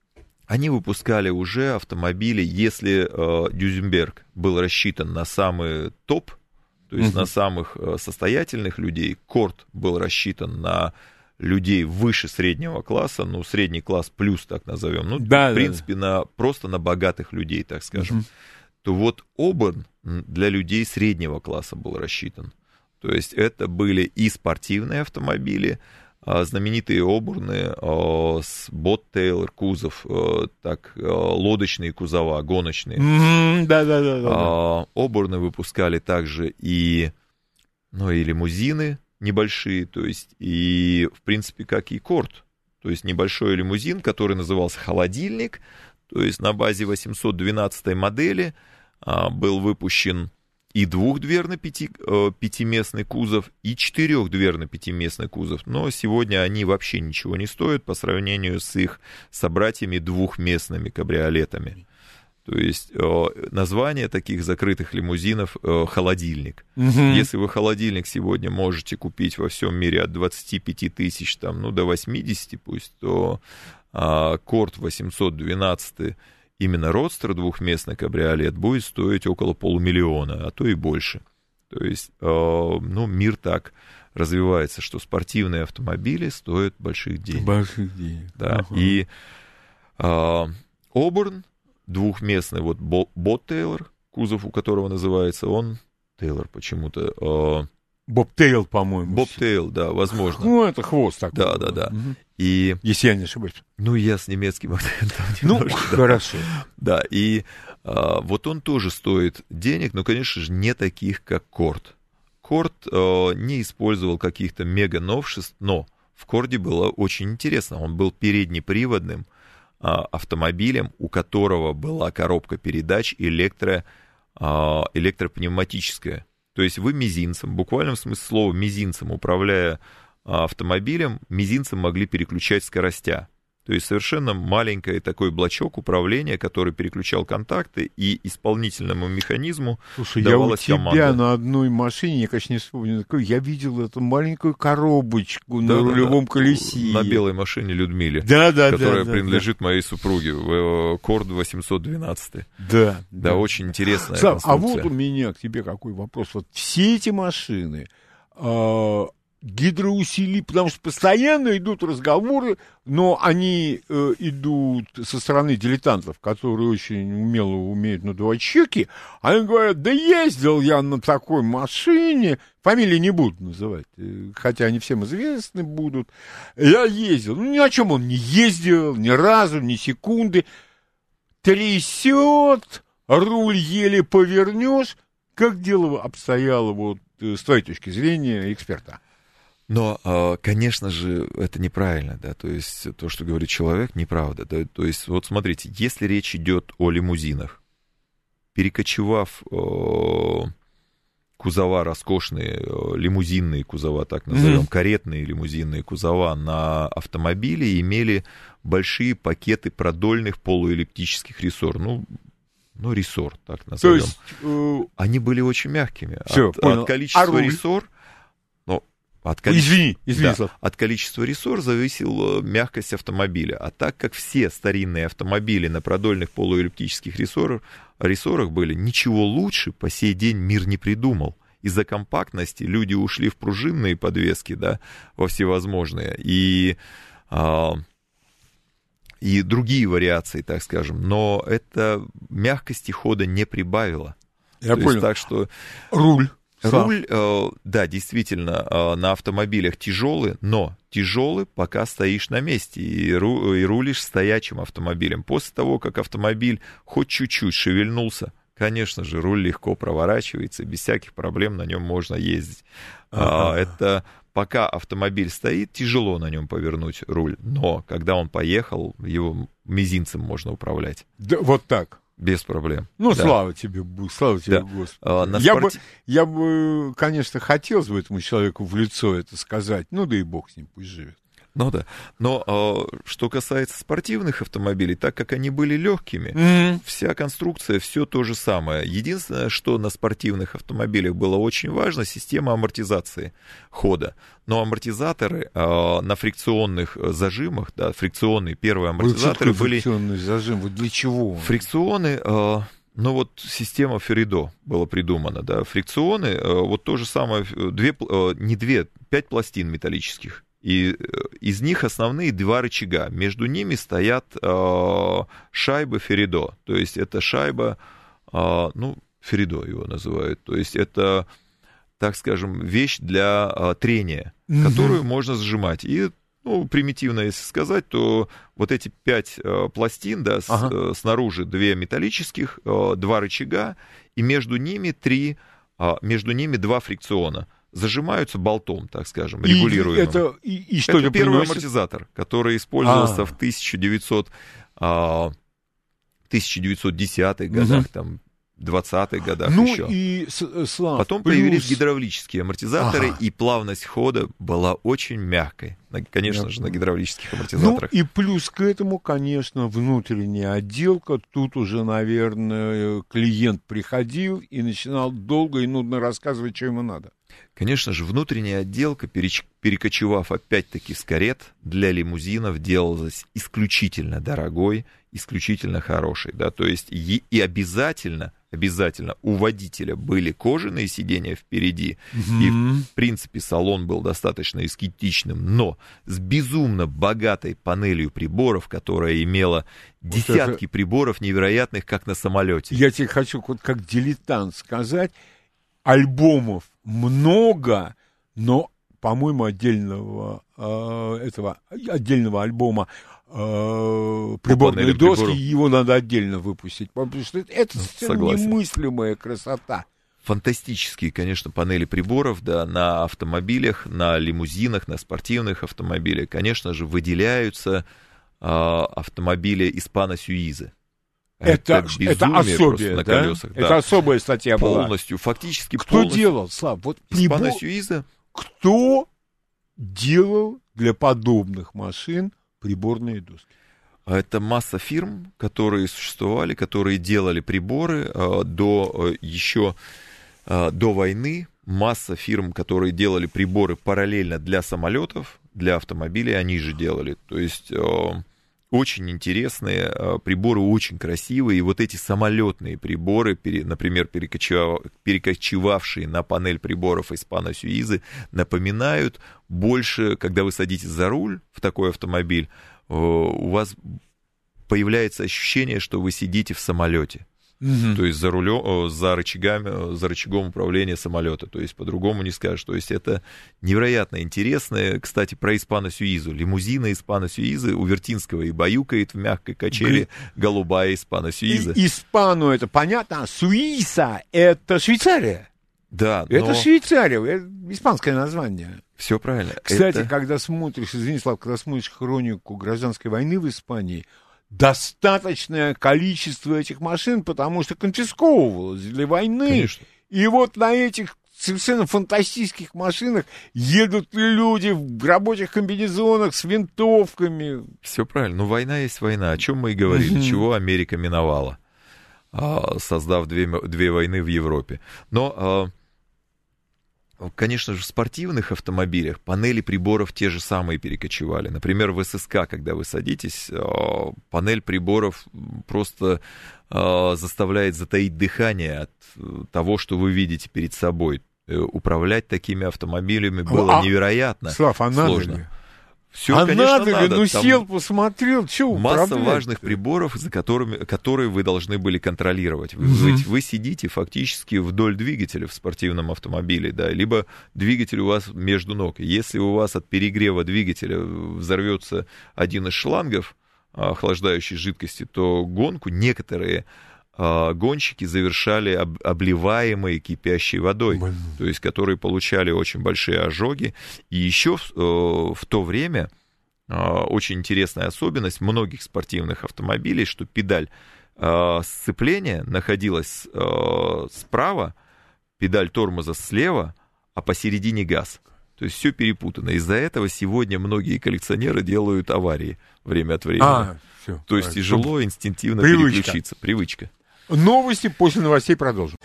они выпускали уже автомобили, если э, Дюзенберг был рассчитан на самый топ, то есть uh-huh. на самых э, состоятельных людей, Корт был рассчитан на людей выше среднего класса, ну, средний класс плюс, так назовем, ну, да, в принципе, да. На, просто на богатых людей, так скажем, uh-huh. то вот Оберн для людей среднего класса был рассчитан. То есть это были и спортивные автомобили, знаменитые Оберны с Боттейлор кузов, так, лодочные кузова, гоночные. Mm-hmm, да, да, да, да. Оберны выпускали также и, ну, и лимузины небольшие, то есть и, в принципе, как и Корт. То есть небольшой лимузин, который назывался «Холодильник», то есть на базе восемьсот двенадцатой модели был выпущен и двухдверный пяти, э, пятиместный кузов, и четырехдверный пятиместный кузов. Но сегодня они вообще ничего не стоят по сравнению с их собратьями двухместными кабриолетами. То есть э, название таких закрытых лимузинов э, «Холодильник». Угу. Если вы холодильник сегодня можете купить во всем мире от двадцати пяти тысяч там, ну, до восьмидесяти пусть, то э, Корт восемьсот двенадцать именно родстер двухместный кабриолет будет стоить около полумиллиона, а то и больше. То есть, э, ну, мир так развивается, что спортивные автомобили стоят больших денег. Больших денег. Да. Ага. И э, Оберн двухместный, вот Боб Тейлор, кузов у которого называется, он Тейлор почему-то. Э, Боб Тейл, по-моему. Боб Тейл, да, возможно. Ну, это хвост такой. Да, да, да. Угу. И... Если я не ошибаюсь. Ну, я с немецким акцентом Ну, немножко, да. Хорошо. Да, и а, вот он тоже стоит денег, но, конечно же, не таких, как Корт. Корт а, не использовал каких-то мега-новшеств, но в Корде было очень интересно. Он был переднеприводным а, автомобилем, у которого была коробка передач электро, а, электропневматическая. То есть вы мизинцем, в буквальном смысле слова мизинцем, управляя автомобилем, мизинцем могли переключать скоростя. То есть совершенно маленький такой блочок управления, который переключал контакты, и исполнительному механизму Слушай, давалась я у тебя команда. На одной машине, я, конечно, не вспомню, такой, я видел эту маленькую коробочку да, на рулевом да, колесе. На белой машине Людмиле, да, да, которая да, принадлежит да. моей супруге, в Корд восемьсот двенадцать. Да, да, да, очень интересная Слав, конструкция. а вот у меня к тебе какой вопрос. Вот все эти машины... А... гидроусилитель, потому что постоянно идут разговоры, но они э, идут со стороны дилетантов, которые очень умело умеют надувать щеки. Они говорят, да ездил я на такой машине, фамилии не буду называть, хотя они всем известны будут. Я ездил, ну ни о чем он не ездил, ни разу, ни секунды. Трясет, руль еле повернешь. Как дело обстояло вот с твоей точки зрения эксперта? Но, конечно же, это неправильно, да, то есть то, что говорит человек, неправда, да, то есть вот смотрите, если речь идет о лимузинах, перекочевав э, кузова роскошные, э, лимузинные кузова, так назовем, mm-hmm. каретные лимузинные кузова на автомобиле имели большие пакеты продольных полуэллиптических рессор, ну, ну, рессор, так назовем. То есть, э... они были очень мягкими. Всё, от, от количества а рессор... От количества, извини, извини, да, от количества рессор зависела мягкость автомобиля. А так как все старинные автомобили на продольных полуэллиптических рессорах, рессорах были, ничего лучше по сей день мир не придумал. Из-за компактности люди ушли в пружинные подвески, да, во всевозможные, и, а, и другие вариации, так скажем. Но это мягкости хода не прибавило. Я То понял. Есть, так что... Руль. Руль, э, да, действительно, э, на автомобилях тяжелый, но тяжелый, пока стоишь на месте и, ру, и рулишь стоячим автомобилем. После того, как автомобиль хоть чуть-чуть шевельнулся, конечно же, руль легко проворачивается, без всяких проблем на нем можно ездить. А, это пока автомобиль стоит, тяжело на нем повернуть руль, но когда он поехал, его мизинцем можно управлять. Да, вот так. Без проблем. Ну, да. слава тебе, слава тебе, да. Господи. А, на я, спорт... бы, я бы, конечно, хотелось бы этому человеку в лицо это сказать, ну, да и бог с ним, пусть живет. Ну да. Но э, что касается спортивных автомобилей, так как они были легкими, Mm-hmm. вся конструкция, все то же самое. Единственное, что на спортивных автомобилях было очень важно, система амортизации хода. Но амортизаторы э, на фрикционных зажимах, да, фрикционные первые амортизаторы вот были... Фрикционный зажим, вот для чего? Фрикционы... Э, Ну вот система Феридо была придумана, да, фрикционы, вот то же самое, две, не две, пять пластин металлических, и из них основные два рычага, между ними стоят э, шайбы Феридо, то есть это шайба, э, ну, Феридо его называют, то есть это, так скажем, вещь для э, трения, mm-hmm. которую можно сжимать, и ну, примитивно, если сказать, то вот эти пять э, пластин, да, с, ага. э, снаружи две металлических, э, два рычага, и между ними три, э, между ними два фрикциона. Зажимаются болтом, так скажем, регулируемым. И, это, и, и что это первый приносит? амортизатор, который использовался А. в тысяча девятисотых, тысяча девятьсот десятых годах, угу. там, двадцатых годах ну еще. И, Слав, потом плюс... появились гидравлические амортизаторы, ага. и плавность хода была очень мягкой. Конечно Я же, понял. На гидравлических амортизаторах. Ну и плюс к этому, конечно, внутренняя отделка. Тут уже, наверное, клиент приходил и начинал долго и нудно рассказывать, что ему надо. Конечно же, внутренняя отделка, перекочевав опять-таки с карет, для лимузинов делалась исключительно дорогой, исключительно хорошей. Да? То есть и, и обязательно, обязательно у водителя были кожаные сиденья впереди, mm-hmm. и в принципе салон был достаточно эстетичным, но с безумно богатой панелью приборов, которая имела вот десятки это... приборов невероятных, как на самолете. Я тебе хочу вот как дилетант сказать, альбомов много, но, по-моему, отдельного э, этого отдельного альбома э, приборной доски приборов. Его надо отдельно выпустить, потому что это, это совершенно немыслимая красота. Фантастические, конечно, панели приборов, да, на автомобилях, на лимузинах, на спортивных автомобилях, конечно же, выделяются э, автомобили Испано-Сюизы. Это, это, это особая, на да? колесах, Это да. особая статья была. Полностью, фактически Кто полностью. делал, Слав? Вот Испано-Сюиза? Кто делал для подобных машин приборные доски? Это масса фирм, которые существовали, которые делали приборы э, до э, еще э, до войны. Масса фирм, которые делали приборы параллельно для самолетов, для автомобилей, они же делали. То есть... Э, очень интересные приборы, очень красивые. И вот эти самолетные приборы, например, перекочевавшие на панель приборов Испано-Сюизы, напоминают больше, когда вы садитесь за руль в такой автомобиль, у вас появляется ощущение, что вы сидите в самолете. Mm-hmm. То есть за рулем, за рычагами, за рычагом управления самолета. То есть по-другому не скажешь. То есть это невероятно интересное. Кстати, про Испано-Сюизу. Лимузины Испано-Сюизы у Вертинского и баюкает в мягкой качели Г... голубая Испано-Сюиза. И, Испану это понятно, а Суиса это Швейцария. Да, это но... Швейцария, это испанское название. Все правильно. Кстати, это... когда смотришь, извини, Слав, когда смотришь хронику гражданской войны в Испании, достаточное количество этих машин, потому что конфисковывалось для войны. Конечно. И вот на этих совершенно фантастических машинах едут люди в рабочих комбинезонах с винтовками. Все правильно. Ну, война есть война. О чем мы и говорили. Mm-hmm. Чего Америка миновала, создав две, две войны в Европе. Но... Конечно же, в спортивных автомобилях панели приборов те же самые перекочевали. Например, в ССК, когда вы садитесь, панель приборов просто заставляет затаить дыхание от того, что вы видите перед собой. Управлять такими автомобилями было а, невероятно Слав, а сложно. Надо ли? Все, а конечно, надо ли? надо. Ну, Там сел, посмотрел, что управлять? Масса важных приборов, за которыми, которые вы должны были контролировать. Вы, mm-hmm. Ведь вы сидите фактически вдоль двигателя в спортивном автомобиле, да, либо двигатель у вас между ног. Если у вас от перегрева двигателя взорвется один из шлангов охлаждающей жидкости, то гонку некоторые гонщики завершали об, обливаемые кипящей водой, Блин. то есть которые получали очень большие ожоги. И еще в, в то время очень интересная особенность многих спортивных автомобилей, что педаль сцепления находилась справа, педаль тормоза слева, а посередине газ. То есть все перепутано. Из-за этого сегодня многие коллекционеры делают аварии время от времени. А, все, То есть тяжело инстинктивно Привычка. переключиться. Привычка. Новости после новостей продолжим.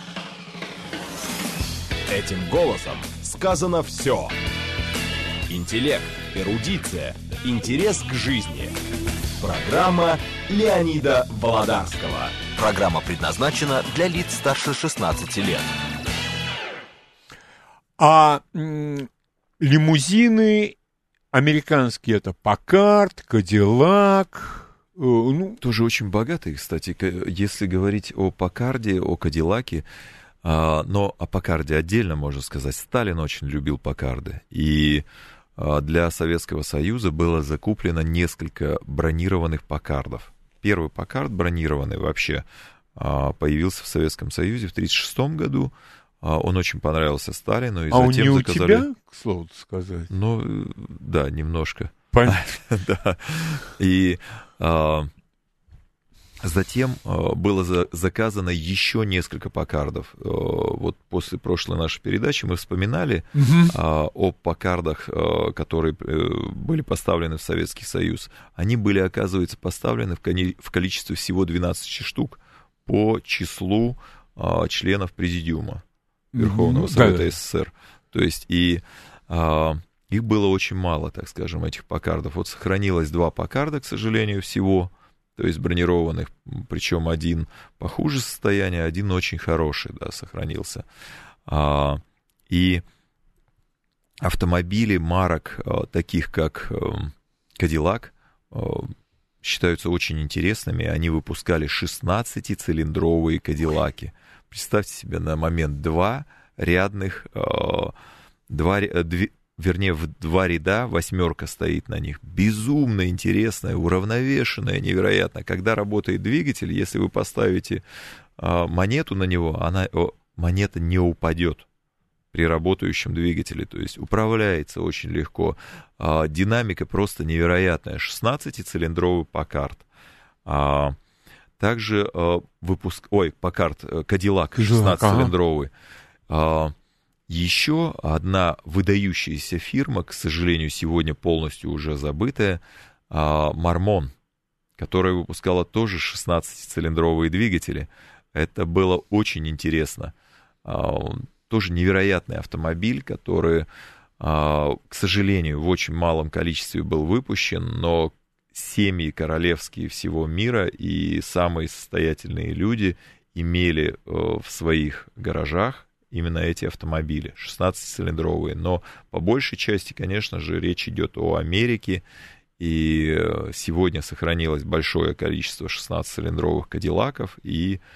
Этим голосом сказано все. Интеллект, эрудиция, интерес к жизни. Программа Леонида Володарского. Программа предназначена для лиц старше шестнадцати лет. А м, лимузины американские это Паккард, Кадиллак. Э, ну, Тоже очень богатые, кстати. К- Если говорить о Паккарде, о Кадиллаке, а, но о Паккарде отдельно можно сказать. Сталин очень любил Паккарды. И а, для Советского Союза было закуплено несколько бронированных Паккардов. Первый Паккард бронированный вообще а, появился в Советском Союзе в тысяча девятьсот тридцать шестом году. А, Он очень понравился Сталину. И а он затем не у заказали... тебя, к слову сказать? Ну, э, да, немножко. Понятно. Да. И а, затем а, было за- заказано еще несколько Паккардов. А, вот после прошлой нашей передачи мы вспоминали а, о Паккардах, а, которые э, были поставлены в Советский Союз. Они были, оказывается, поставлены в, кони- в количестве всего двенадцати штук по числу а, членов Президиума Верховного Ну, Совета да-да. СССР. То есть и а, их было очень мало, так скажем, этих Паккардов. Вот сохранилось два Паккарда, к сожалению, всего, то есть бронированных, причем один похуже состояния, один очень хороший, да, сохранился. А, и автомобили марок а, таких, как Кадиллак, а, считаются очень интересными. Они выпускали шестнадцатицилиндровые Кадиллаки. Представьте себе на момент два рядных, э, два, э, две, вернее, в два ряда восьмерка стоит на них. Безумно интересная, уравновешенная, невероятно. Когда работает двигатель, если вы поставите э, монету на него, она, э, монета не упадет при работающем двигателе. То есть управляется очень легко. Э, динамика просто невероятная. шестнадцатицилиндровый Паккард. Э, Также э, выпуск... Ой, Паккард, э, Кадиллак шестнадцатицилиндровый. Ага. Э, еще одна выдающаяся фирма, к сожалению, сегодня полностью уже забытая, э, Мармон, которая выпускала тоже шестнадцатицилиндровые двигатели. Это было очень интересно. Э, тоже невероятный автомобиль, который, э, к сожалению, в очень малом количестве был выпущен, но семьи королевские всего мира и самые состоятельные люди имели э, в своих гаражах именно эти автомобили, шестнадцатицилиндровые. Но по большей части, конечно же, речь идет о Америке, и э, сегодня сохранилось большое количество шестнадцатицилиндровых Кадиллаков и э,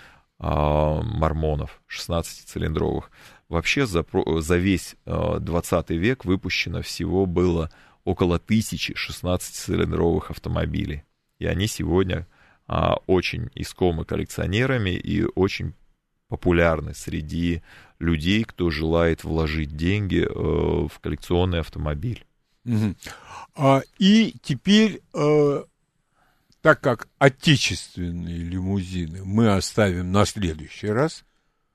Мармонов шестнадцатицилиндровых. Вообще за, за весь э, двадцатый век выпущено всего было около тысячи шестнадцатицилиндровых автомобилей. И они сегодня а, очень искомы коллекционерами и очень популярны среди людей, кто желает вложить деньги э, в коллекционный автомобиль. Угу. А, и теперь, э, так как отечественные лимузины мы оставим на следующий раз,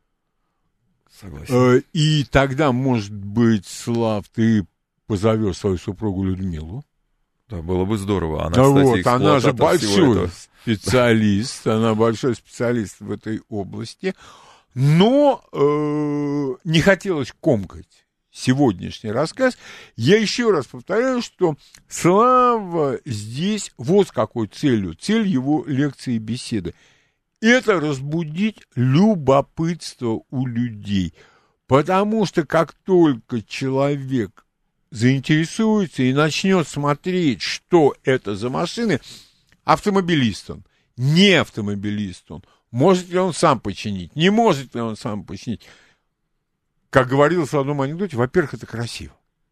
Согласен. э, и тогда, может быть, Слав, ты позовешь свою супругу Людмилу. Да, было бы здорово. Она, Да кстати, вот, она же эксплуататор всего большой этого. специалист, она большой специалист в этой области, но э, не хотелось комкать сегодняшний рассказ. Я еще раз повторяю, что Слава здесь вот с какой целью, цель его лекции и беседы. Это разбудить любопытство у людей, потому что как только человек заинтересуется и начнет смотреть, что это за машины, автомобилист он, не автомобилист он, может ли он сам починить, не может ли он сам починить. Как говорилось в одном анекдоте, во-первых, это красиво.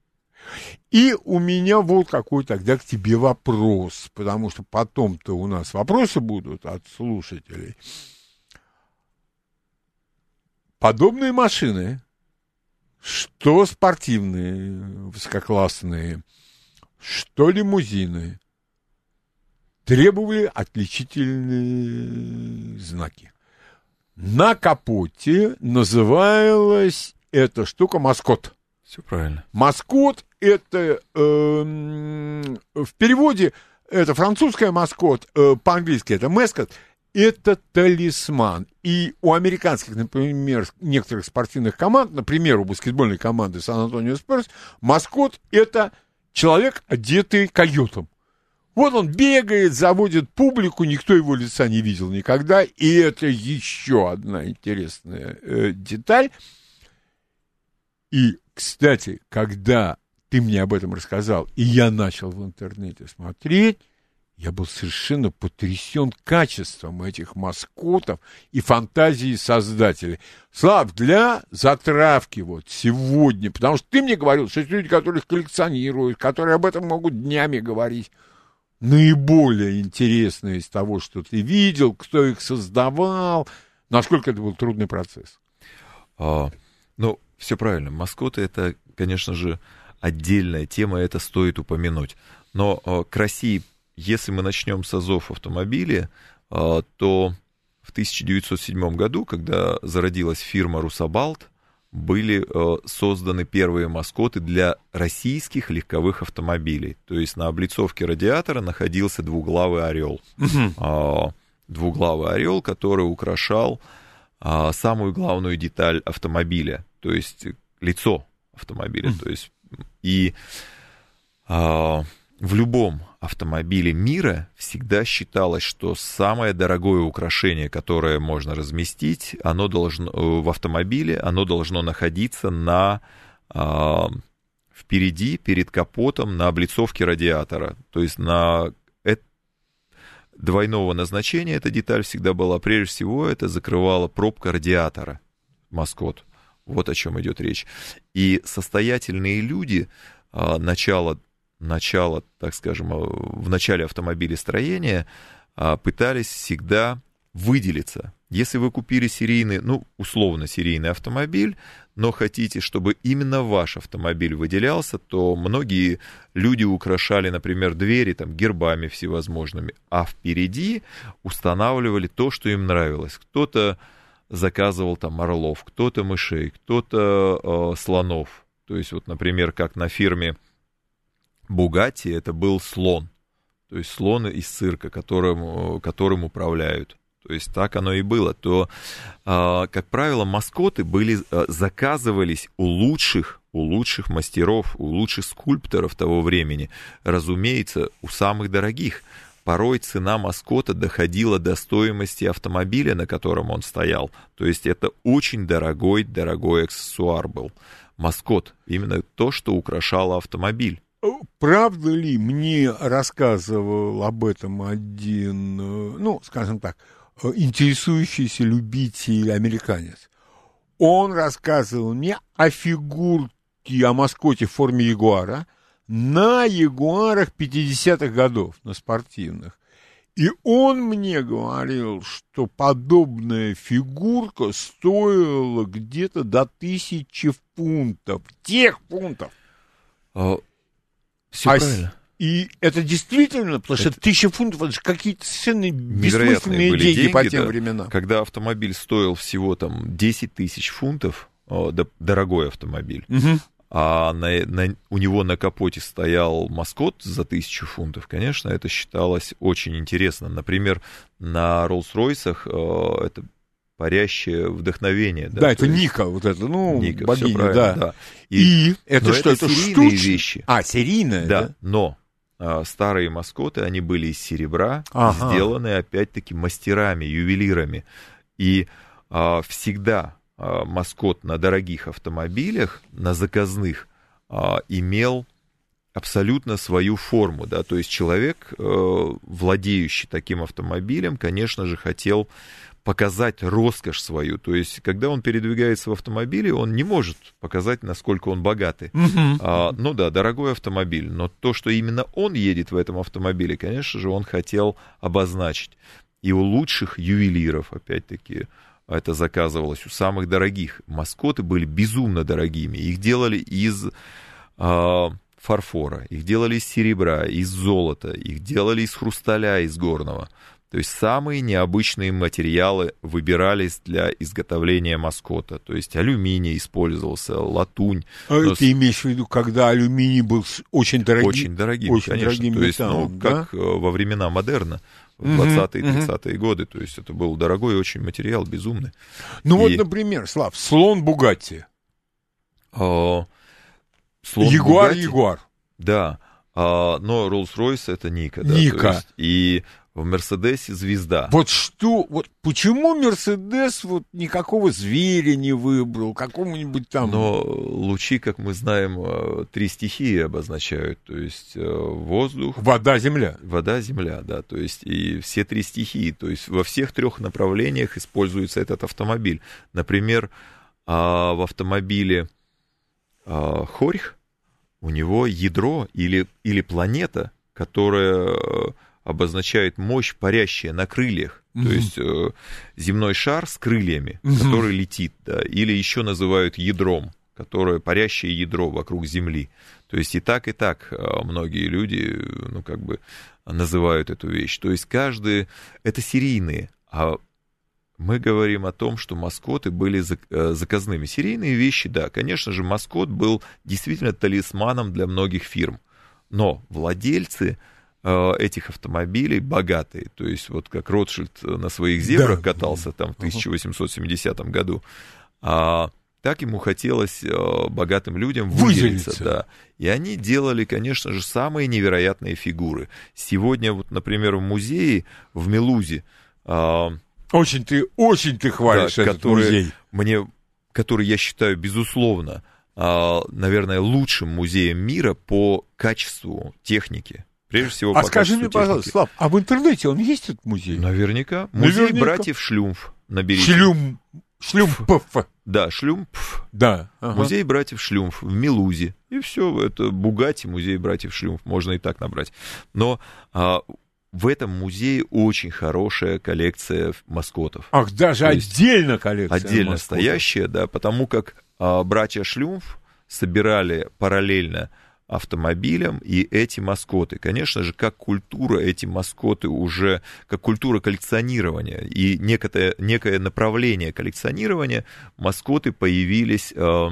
И у меня вот какой тогда к тебе вопрос, потому что потом-то у нас вопросы будут от слушателей. Подобные машины, что спортивные, высококлассные, что лимузины, требовали отличительные знаки. На капоте называлась эта штука маскот. Все правильно. Маскот — это э, в переводе, это французская маскот, э, по-английски это маскот, это талисман. И у американских, например, некоторых спортивных команд, например, у баскетбольной команды Сан-Антонио Спирс, маскот — это человек, одетый койотом. Вот он бегает, заводит публику, никто его лица не видел никогда, и это еще одна интересная э, деталь. И, кстати, когда ты мне об этом рассказал, и я начал в интернете смотреть, я был совершенно потрясен качеством этих маскотов и фантазией создателей. Слав, для затравки вот сегодня, потому что ты мне говорил, что есть люди, которые их коллекционируют, которые об этом могут днями говорить. Наиболее интересное из того, что ты видел, кто их создавал, насколько это был трудный процесс. А, ну, все правильно. Маскоты — это, конечно же, отдельная тема, это стоит упомянуть. Но а, к России, если мы начнем с азов автомобиля, а, то в тысяча девятьсот седьмом году, когда зародилась фирма «Русабалт», были а, созданы первые маскоты для российских легковых автомобилей. То есть на облицовке радиатора находился двуглавый орел. Uh-huh. А, двуглавый орел, который украшал а, самую главную деталь автомобиля, то есть лицо автомобиля. Uh-huh. То есть, и а, в любом автомобиле мира всегда считалось, что самое дорогое украшение, которое можно разместить, оно должно в автомобиле, оно должно находиться на а, впереди, перед капотом, на облицовке радиатора. То есть на это, двойного назначения эта деталь всегда была. Прежде всего, это закрывала пробка радиатора, маскот. Вот о чем идет речь. И состоятельные люди а, начала начало, так скажем, в начале автомобилестроения пытались всегда выделиться. Если вы купили серийный, ну, условно серийный автомобиль, но хотите, чтобы именно ваш автомобиль выделялся, то многие люди украшали, например, двери там гербами всевозможными, а впереди устанавливали то, что им нравилось. Кто-то заказывал там орлов, кто-то мышей, кто-то э, слонов. То есть вот, например, как на фирме Бугатти, это был слон, то есть слон из цирка, которым, которым управляют. То есть так оно и было. То, как правило, маскоты были, заказывались у лучших, у лучших мастеров, у лучших скульпторов того времени. Разумеется, у самых дорогих. Порой цена маскота доходила до стоимости автомобиля, на котором он стоял. То есть это очень дорогой, дорогой аксессуар был. Маскот, именно то, что украшало автомобиль. Правда ли, мне рассказывал об этом один, ну, скажем так, интересующийся любитель американец. Он рассказывал мне о фигурке, о маскоте в форме ягуара на ягуарах пятидесятых годов, на спортивных. И он мне говорил, что подобная фигурка стоила где-то до тысячи фунтов. Тех фунтов. Все а правильно. И это действительно, потому это... что тысяча фунтов, это же какие-то совершенно бессмысленные деньги, деньги по тем да, временам. Когда автомобиль стоил всего там десять тысяч фунтов, о, да, дорогой автомобиль, угу. а на, на, у него на капоте стоял маскот за тысячу фунтов, конечно, это считалось очень интересно. Например, на Роллс-Ройсах о, это парящее вдохновение. Да, да это Ника, вот это, ну, Ника, богиня, да. да. И, и это что, это, это серийные штуч... вещи. А, серийные, да? Да, но а, старые маскоты, они были из серебра, ага. сделаны, опять-таки, мастерами, ювелирами. И а, всегда а, маскот на дорогих автомобилях, на заказных, а, имел абсолютно свою форму, да, то есть человек, э, владеющий таким автомобилем, конечно же, хотел показать роскошь свою. То есть, когда он передвигается в автомобиле, он не может показать, насколько он богатый. Uh-huh. А, ну да, дорогой автомобиль, но то, что именно он едет в этом автомобиле, конечно же, он хотел обозначить. И у лучших ювелиров, опять-таки, это заказывалось, у самых дорогих. Маскоты были безумно дорогими. Их делали из а, фарфора, их делали из серебра, из золота, их делали из хрусталя, из горного. То есть самые необычные материалы выбирались для изготовления маскота. То есть алюминий использовался, латунь. А но... Ты имеешь в виду, когда алюминий был очень дорогим? Очень дорогим, очень конечно. Дорогим то есть, металлом, ну, да? как во времена модерна, в двадцатые-тридцатые годы. То есть это был дорогой очень материал, безумный. Ну И... вот, например, Слав, слон Бугатти. А, слон Ягуар, Бугатти, Ягуар. Да, а, но Роллс-Ройс это Ника. Да, Ника. Есть, и в Мерседесе звезда. Вот что, вот почему Мерседес вот никакого зверя не выбрал, какому-нибудь там... Но лучи, как мы знаем, три стихии обозначают, то есть воздух... Вода, земля. Вода, земля, да, то есть и все три стихии, то есть во всех трех направлениях используется этот автомобиль. Например, в автомобиле Хорьх у него ядро или, или планета, которая... обозначает мощь, парящая на крыльях, mm-hmm. то есть э, земной шар с крыльями, mm-hmm. который летит, да, или еще называют ядром, которое парящее ядро вокруг Земли. То есть и так, и так э, многие люди, ну, как бы называют эту вещь. То есть каждый, это серийные, а мы говорим о том, что маскоты были заказными. Серийные вещи, да, конечно же, маскот был действительно талисманом для многих фирм, но владельцы этих автомобилей богатые, то есть вот как Ротшильд на своих зебрах да. катался там в тысяча восемьсот семидесятом году, а так ему хотелось богатым людям выделиться, выделиться. Да. И они делали, конечно же, самые невероятные фигуры. Сегодня вот, например, в музее в Мелузе очень ты, очень ты хвалишь да, этот который музей. Мне, который я считаю, безусловно, наверное, лучшим музеем мира по качеству техники. Прежде всего, а скажи мне, пожалуйста, Слав, а в интернете он есть, этот музей? Наверняка. Музей Наверняка. братьев Шлюмф. Наберите. Шлюм... Шлюмпф. Да, Шлюмпф. Да. Ага. Музей братьев Шлюмф в Мелузе. И все, это Бугатти, музей братьев Шлюмф. Можно и так набрать. Но а, в этом музее очень хорошая коллекция маскотов. Ах, даже отдельно коллекция Отдельно маскотов. Стоящая, да, потому как а, братья Шлюмф собирали параллельно автомобилям и эти маскоты. Конечно же, как культура, эти маскоты уже, как культура коллекционирования и некое, некое направление коллекционирования, маскоты появились... Э,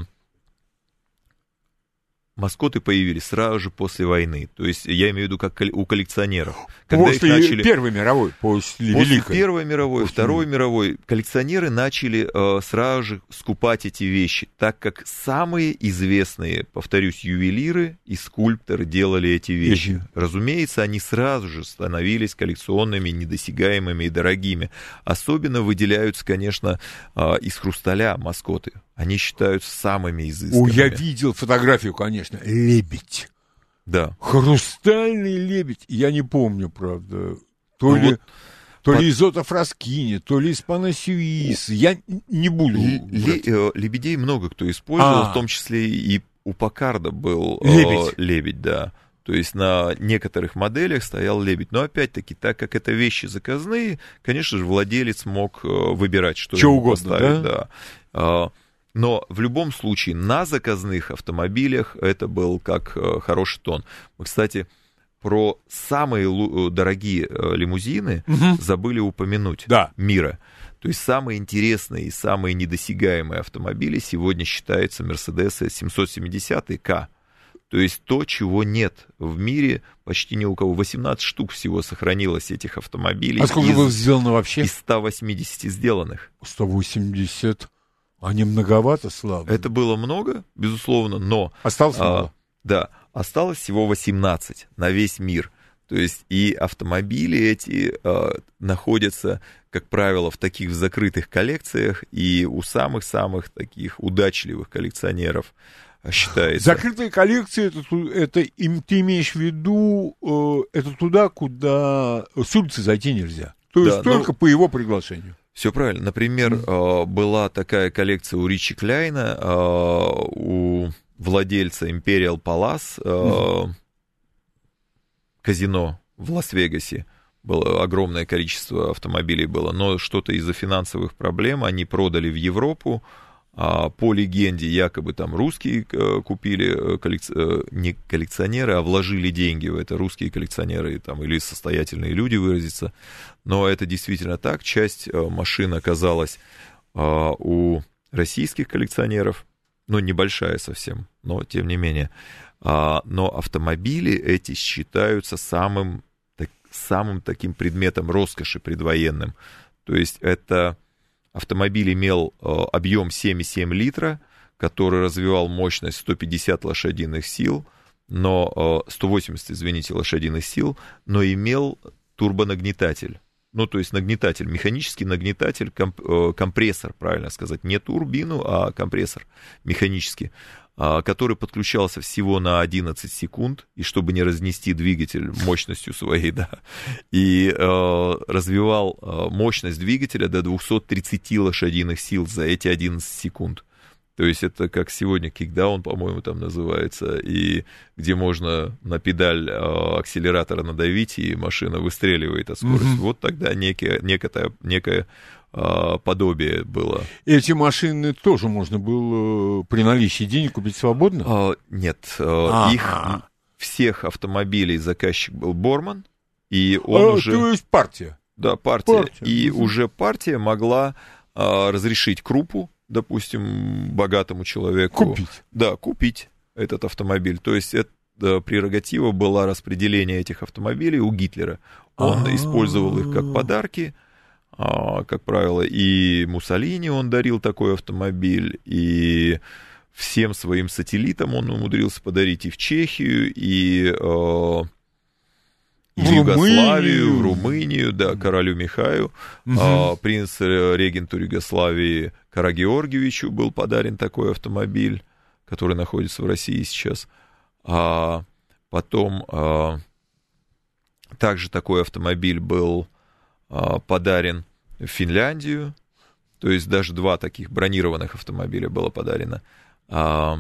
Маскоты появились сразу же после войны. То есть я имею в виду как у коллекционеров. Когда после их начали... Первой мировой, после, после Великой. Первой мировой, после... Второй мировой коллекционеры начали э, сразу же скупать эти вещи, так как самые известные, повторюсь, ювелиры и скульпторы делали эти вещи. Вещи. Разумеется, они сразу же становились коллекционными, недосягаемыми и дорогими. Особенно выделяются, конечно, э, из хрусталя маскоты. Они считаются самыми изысканными. О, я видел фотографию, конечно. Лебедь. Да. Хрустальный лебедь. Я не помню, правда. То ну ли, вот то под... ли из Отто Фраскини, то ли из Панасюис. Я не буду. Л- лебедей много кто использовал, а. в том числе и у Паккарда был лебедь. Э, лебедь, да. То есть на некоторых моделях стоял лебедь. Но опять-таки, так как это вещи заказные, конечно же, владелец мог выбирать, что, что ему угодно, поставить. Да? Да. Но в любом случае на заказных автомобилях это был как хороший тон. Мы, кстати, про самые дорогие лимузины угу. забыли упомянуть да. мира. То есть самые интересные и самые недосягаемые автомобили сегодня считаются Mercedes семьсот семьдесят К. То есть то, чего нет в мире почти ни у кого. восемнадцать штук всего сохранилось этих автомобилей. А сколько из, было сделано вообще? Из ста восьмидесяти сделанных. сто восемьдесят. А не многовато, Слава? Это было много, безусловно, но... Осталось а, мало. Да, осталось всего восемнадцать на весь мир. То есть и автомобили эти а, находятся, как правило, в таких закрытых коллекциях, и у самых-самых таких удачливых коллекционеров считается. Закрытые коллекции, это, это им, ты имеешь в виду, э, это туда, куда с улицы зайти нельзя. То есть да, только но... по его приглашению. Все правильно. Например, mm. была такая коллекция у Ричи Кляйна, у владельца Imperial Palace, mm. казино в Лас-Вегасе. Было огромное количество автомобилей было, но что-то из-за финансовых проблем они продали в Европу, По легенде, якобы там русские купили, коллекци... не коллекционеры, а вложили деньги в это, русские коллекционеры там, или состоятельные люди, выразиться. Но это действительно так. Часть машин оказалась у российских коллекционеров, ну, небольшая совсем, но тем не менее. Но автомобили эти считаются самым, так, самым таким предметом роскоши предвоенным. То есть это... Автомобиль имел э, объем семь и семь литра, который развивал мощность сто пятьдесят лошадиных сил, но, э, сто восемьдесят, извините, лошадиных сил, но имел турбонагнетатель. Ну, то есть нагнетатель, механический нагнетатель, комп, э, компрессор, правильно сказать, не турбину, а компрессор механический, э, который подключался всего на одиннадцать секунд, и чтобы не разнести двигатель мощностью своей, да, и э, развивал э, мощность двигателя до двести тридцать лошадиных сил за эти одиннадцать секунд. То есть это как сегодня кикдаун, по-моему, там называется, и где можно на педаль э, акселератора надавить, и машина выстреливает от скорости. Mm-hmm. Вот тогда некое, некое, некое э, подобие было. Эти машины тоже можно было при наличии денег купить свободно? Э, нет, э, ага. их всех автомобилей заказчик был Борман, и он а, уже... То есть партия? Да, партия. партия. И Mm-hmm. уже партия могла э, разрешить крупу, допустим, богатому человеку... Купить. Да, купить этот автомобиль. То есть это прерогатива была распределение этих автомобилей у Гитлера. Он А-а-а. использовал их как подарки, как правило, и Муссолини он дарил такой автомобиль, и всем своим сателлитам он умудрился подарить и в Чехию, и... И в, в Югославию, в Румынию, да, королю Михаю, угу. а, принц-регенту Югославии Карагеоргиевичу был подарен такой автомобиль, который находится в России сейчас. А потом а, также такой автомобиль был а, подарен в Финляндию, то есть даже два таких бронированных автомобиля было подарено а,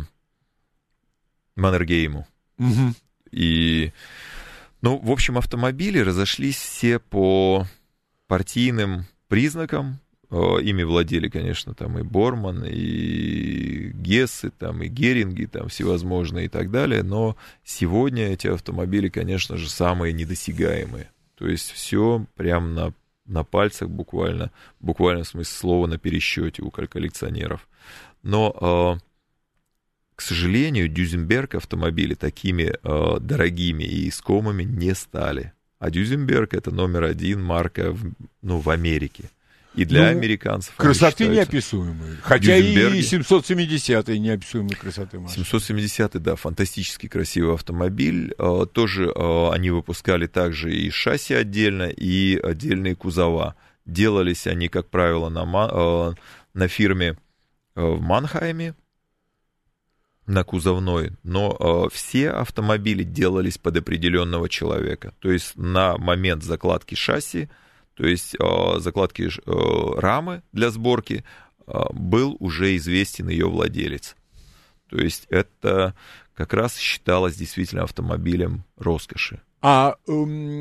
Маннергейму. Угу. И... Ну, в общем, автомобили разошлись все по партийным признакам. Ими владели, конечно, там и Борман, и Гессы, там, и Геринги, там, всевозможные и так далее. Но сегодня эти автомобили, конечно же, самые недосягаемые. То есть все прямо на, на пальцах буквально, буквально в смысле слова на пересчете у коллекционеров. Но... К сожалению, Дюзенберг автомобили такими э, дорогими и искомыми не стали. А Дюзенберг — это номер один марка в, ну, в Америке. И для ну, американцев... Красоты неописуемые. Хотя и семьсот семидесятый неописуемой красоты машины. семьсот семидесятый, да, фантастически красивый автомобиль. Э, тоже э, они выпускали также и шасси отдельно, и отдельные кузова. Делались они, как правило, на, э, на фирме э, в Манхайме, на кузовной, но э, все автомобили делались под определенного человека. То есть на момент закладки шасси, то есть э, закладки э, рамы для сборки, э, был уже известен ее владелец. То есть это как раз считалось действительно автомобилем роскоши. А э,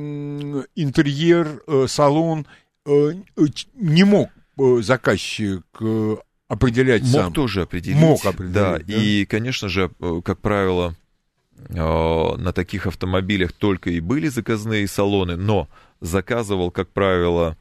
интерьер, э, салон э, не мог э, заказчик... Э, определять Мог сам. тоже определить. Мог определить, да. да. И, конечно же, как правило, на таких автомобилях только и были заказные салоны, но заказывал, как правило,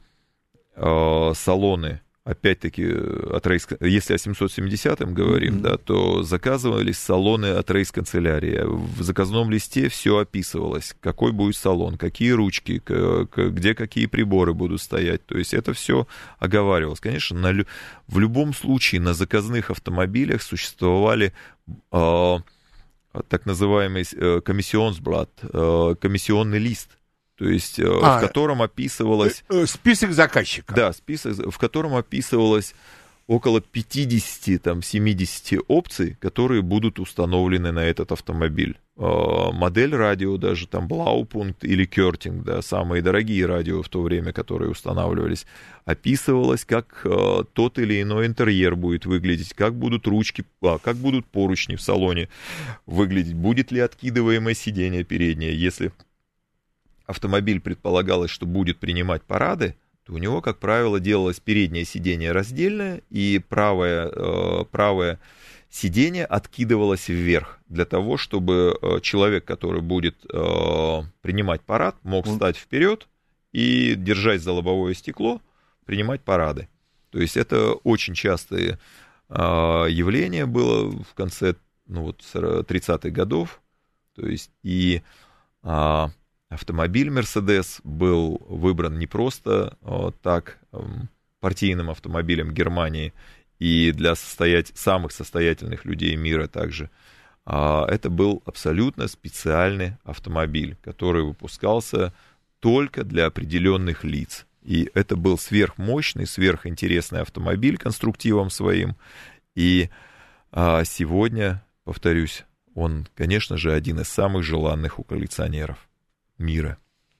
салоны, опять-таки, от рейс... если о семьсот семидесятом говорим, mm-hmm. да, то заказывались салоны от рейс-канцелярии. В заказном листе все описывалось, какой будет салон, какие ручки, где какие приборы будут стоять. То есть это все оговаривалось. Конечно, на лю... в любом случае на заказных автомобилях существовали э, так называемый э, комиссионсблат, э, комиссионный лист. То есть, а, в котором описывалось... Список заказчика. Да, список, в котором описывалось около пятьдесят-семьдесят опций, которые будут установлены на этот автомобиль. Модель радио даже, там, Blaupunkt или Körting, да, самые дорогие радио в то время, которые устанавливались, описывалось, как тот или иной интерьер будет выглядеть, как будут ручки, а, как будут поручни в салоне выглядеть, будет ли откидываемое сиденье переднее, если... Автомобиль предполагалось, что будет принимать парады, то у него, как правило, делалось переднее сиденье раздельное, и правое, э, правое сиденье откидывалось вверх, для того, чтобы э, человек, который будет э, принимать парад, мог встать вперед и, держась за лобовое стекло, принимать парады. То есть это очень частое э, явление было в конце ну, вот, тридцатых годов. То есть и э, автомобиль Mercedes был выбран не просто э, так э, партийным автомобилем Германии и для состоять... самых состоятельных людей мира также. А это был абсолютно специальный автомобиль, который выпускался только для определенных лиц. И это был сверхмощный, сверхинтересный автомобиль конструктивом своим. И а, сегодня, повторюсь, он, конечно же, один из самых желанных у коллекционеров мира.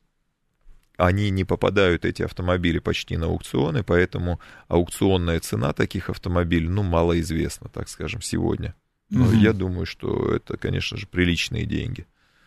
Они не попадают, эти автомобили, почти на аукционы, поэтому аукционная цена таких автомобилей, ну, малоизвестна, так скажем, сегодня. Но угу. я думаю, что это, конечно же, приличные деньги.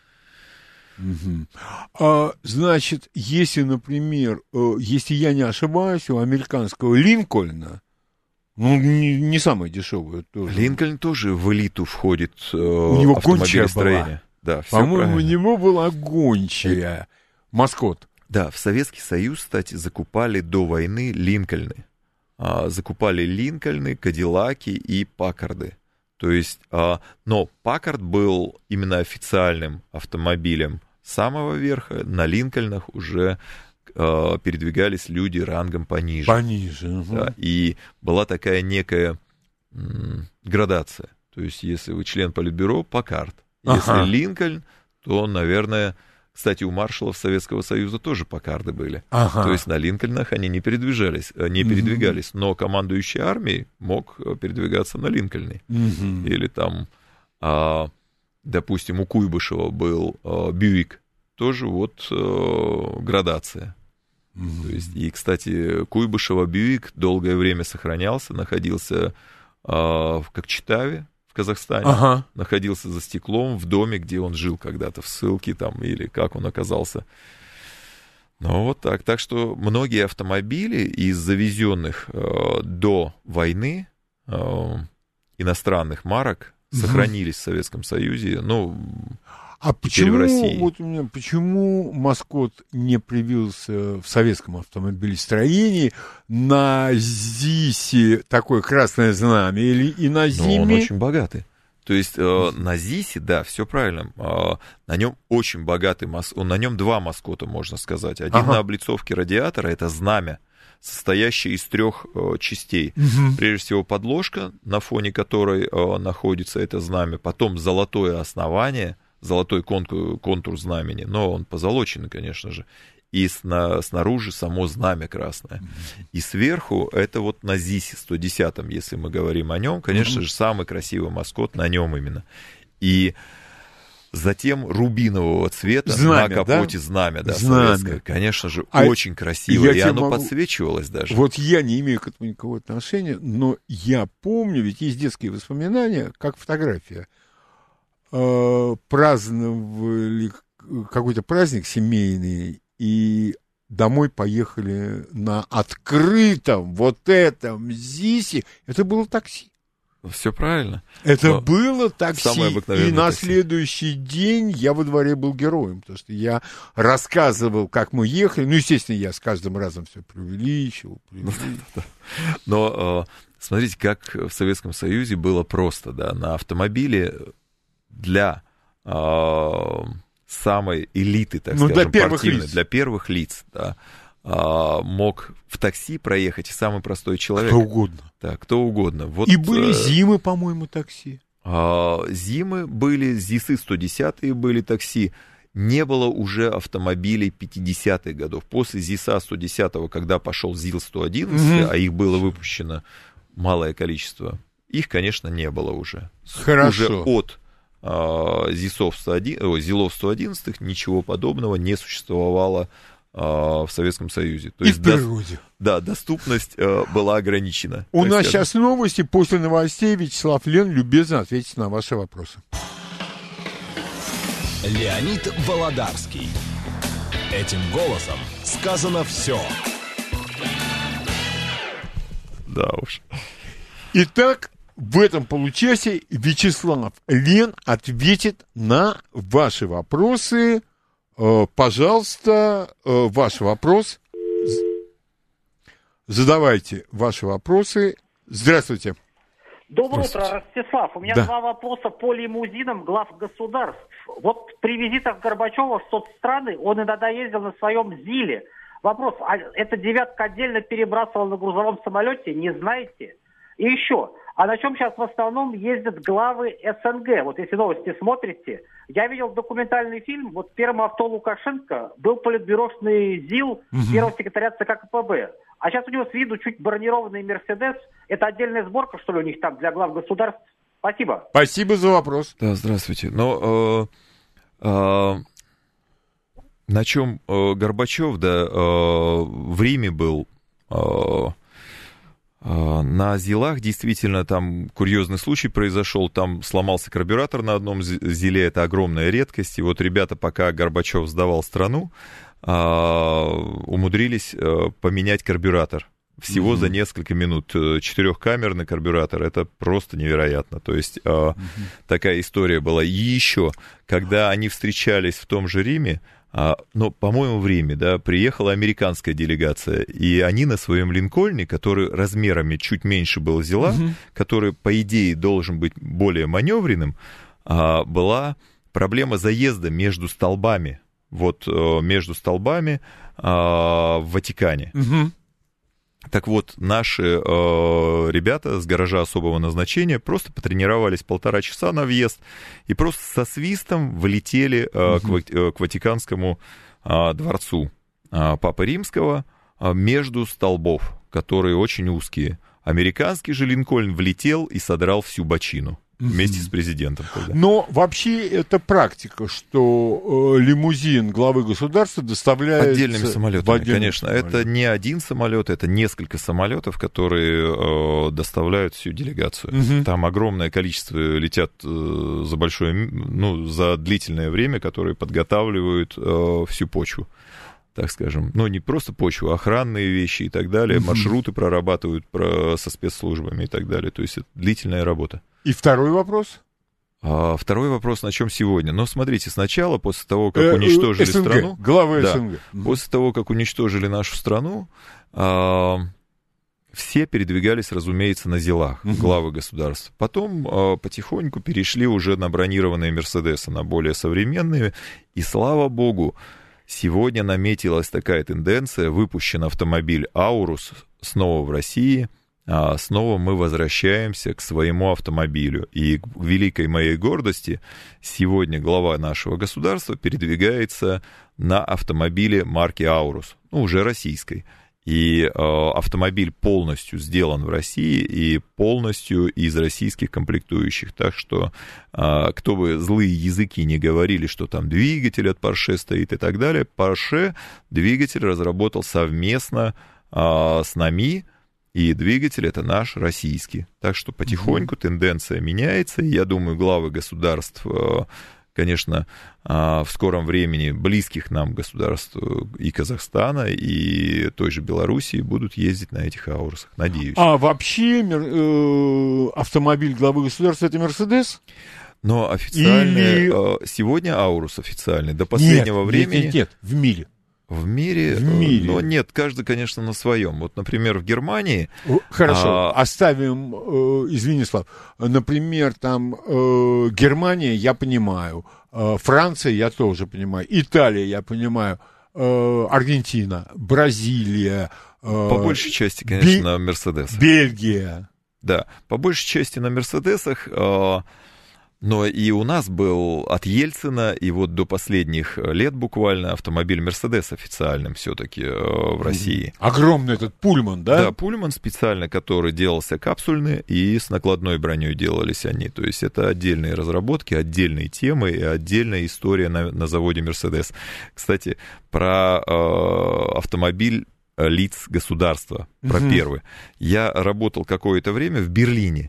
Угу. А, значит, если, например, если я не ошибаюсь, у американского Линкольна, ну, не, не самое дешевое тоже. Линкольн тоже в элиту входит. У него гончая была. Да, по-моему, у него была гончая. Маскот. Да, в Советский Союз, кстати, закупали до войны Линкольны. А, закупали Линкольны, Кадиллаки и Паккарды. То есть, а, но Паккард был именно официальным автомобилем самого верха. На Линкольнах уже а, передвигались люди рангом пониже. Пониже. Угу. Да, и была такая некая м, градация. То есть, если вы член Политбюро, Паккард. Если ага. Линкольн, то, наверное... Кстати, у маршалов Советского Союза тоже Паккарды были. Ага. То есть на Линкольнах они не передвигались, не передвигались, угу. но командующий армией мог передвигаться на Линкольне. Угу. Или там, а, допустим, у Куйбышева был а, Бьюик, тоже вот а, градация. Угу. То есть, и, кстати, Куйбышева Бьюик долгое время сохранялся, находился а, в Кокчетаве, в Казахстане, ага. находился за стеклом в доме, где он жил когда-то, в ссылке там, или как он оказался. Ну, вот так. Так что многие автомобили из завезенных э, до войны э, иностранных марок угу. сохранились в Советском Союзе, ну, а почему, в России. Вот у меня, почему Маскот не привился в советском автомобилестроении на ЗИСе такое красное знамя или и на Зиме? Но он очень богатый. То есть э, на ЗИСе, да, все правильно. Э, на нем очень богатый маскот. На нем два маскота, можно сказать. Один ага. на облицовке радиатора — это знамя, состоящее из трех э, частей. Угу. Прежде всего подложка, на фоне которой э, находится это знамя. Потом золотое основание, золотой контур, контур знамени, но он позолоченный, конечно же, и сна, снаружи само знамя красное. Mm-hmm. И сверху это вот на ЗИСе сто десятом, если мы говорим о нем, конечно mm-hmm. же, самый красивый маскот на нем именно. И затем рубинового цвета знамя, на капоте, да? знамя, да, знамя. Советское, конечно же, а очень красиво, и оно могу... подсвечивалось даже. Вот я не имею к этому никакого отношения, но я помню, ведь есть детские воспоминания, как фотография. Праздновали какой-то праздник семейный, и домой поехали на открытом вот этом ЗИСе. Это было такси. Все правильно. Это Но было такси, и на такси. Следующий день я во дворе был героем, потому что я рассказывал, как мы ехали. Ну, естественно, я с каждым разом все преувеличивал. преувеличивал. Но смотрите, как в Советском Союзе было просто, да, на автомобиле для э, самой элиты, так ну, скажем, для партийной, для первых лиц, да, э, мог в такси проехать и самый простой человек. Кто угодно. Да, кто угодно. Вот, и были э, зимы, по-моему, такси. Э, зимы были, ЗИСы сто десятые были такси. Не было уже автомобилей пятидесятых годов. После ЗИСа сто десятого, когда пошел ЗИЛ сто одиннадцать, mm-hmm. а их было выпущено малое количество, их, конечно, не было уже. Хорошо. Уже от ЗИСов сто один, о, ЗИЛов сто одиннадцать ничего подобного не существовало а, в Советском Союзе. То и есть в природе. Да, доступность а, была ограничена. У нас скажем. Сейчас новости. После новостей Вячеслав Лен любезно ответит на ваши вопросы. Леонид Володарский. Этим голосом сказано все. Да уж. Итак, в этом получасе Вячеслав Лен ответит на ваши вопросы. Пожалуйста, ваш вопрос. Задавайте ваши вопросы. Здравствуйте. Доброе утро, Ростислав. У меня да. два вопроса по лимузинам глав государств. Вот при визитах Горбачева в соцстраны он иногда ездил на своем ЗИЛе. Вопрос, а эта девятка отдельно перебрасывала на грузовом самолете, не знаете? И еще, а на чем сейчас в основном ездят главы СНГ? Вот если новости смотрите, я видел документальный фильм, вот первым авто Лукашенко был политбюрошный ЗИЛ угу. первого секретаря ЦК КПБ. А сейчас у него с виду чуть бронированный Мерседес. Это отдельная сборка, что ли, у них там для глав государств? Спасибо. Спасибо за вопрос. Да, здравствуйте. Но э, э, на чем э, Горбачев, да, э, в Риме был, э, э, на ЗИЛах действительно там курьезный случай произошел, там сломался карбюратор на одном ЗИЛе, это огромная редкость. И вот ребята, пока Горбачев сдавал страну, умудрились поменять карбюратор всего mm-hmm. за несколько минут. Четырехкамерный карбюратор, это просто невероятно. То есть mm-hmm. такая история была. И еще, когда они встречались в том же Риме, ну, по-моему, в Риме, да, приехала американская делегация, и они на своем Линкольне, который размерами чуть меньше был ЗИЛа, mm-hmm. который, по идее, должен быть более маневренным, была проблема заезда между столбами. Вот между столбами э, в Ватикане. Угу. Так вот, наши э, ребята с гаража особого назначения просто потренировались полтора часа на въезд и просто со свистом влетели э, угу. к, к Ватиканскому э, дворцу э, Папы Римского э, между столбов, которые очень узкие. Американский же Линкольн влетел и содрал всю бочину. Вместе с президентом. Тогда. Но вообще это практика, что э, лимузин главы государства доставляется... Отдельными самолетами, конечно. Самолет. Это не один самолет, это несколько самолетов, которые э, доставляют всю делегацию. Угу. Там огромное количество летят э, за большое, ну, за длительное время, которые подготавливают э, всю почву. Так скажем, ну, не просто почву, а охранные вещи и так далее, маршруты прорабатывают про, со спецслужбами и так далее. То есть это длительная работа. И второй вопрос? А, второй вопрос, на чем сегодня? Ну, смотрите, сначала, после того, как уничтожили СНГ, страну... Главы да, СНГ. После того, как уничтожили нашу страну, а, все передвигались, разумеется, на ЗИЛах, угу. главы государств. Потом а, потихоньку перешли уже на бронированные Мерседесы, на более современные. И, слава богу, сегодня наметилась такая тенденция, выпущен автомобиль «Аурус» снова в России, а снова мы возвращаемся к своему автомобилю. И к великой моей гордости сегодня глава нашего государства передвигается на автомобиле марки «Аурус», ну, уже российской. И э, автомобиль полностью сделан в России и полностью из российских комплектующих. Так что, э, кто бы злые языки не говорили, что там двигатель от Porsche стоит и так далее, Porsche двигатель разработал совместно э, с нами, и двигатель это наш российский. Так что потихоньку mm-hmm. тенденция меняется, и я думаю, главы государств... Э, конечно, в скором времени близких нам государств и Казахстана, и той же Белоруссии будут ездить на этих «Аурусах», надеюсь. А вообще э, автомобиль главы государства — это «Мерседес»? Но официально... Или... Сегодня «Аурус» официальный, до последнего нет, времени... Нет, нет, нет, в мире. В мире? В мире. Но нет, каждый, конечно, на своем. Вот, например, в Германии... Хорошо, а... оставим, э, извини, Слав, например, там э, Германия, я понимаю, э, Франция, я тоже понимаю, Италия, я понимаю, э, Аргентина, Бразилия... Э, по большей части, конечно, Бе... Мерседес. Бельгия. Да, по большей части на Мерседесах... Э, Но и у нас был от Ельцина, и вот до последних лет буквально автомобиль «Мерседес» официальным все-таки э, в России. Огромный этот «Пульман», да? Да, «Пульман» специально, который делался капсульный, и с накладной броней делались они. То есть это отдельные разработки, отдельные темы и отдельная история на, на заводе «Мерседес». Кстати, про э, автомобиль лиц государства, про угу. первый. Я работал какое-то время в Берлине.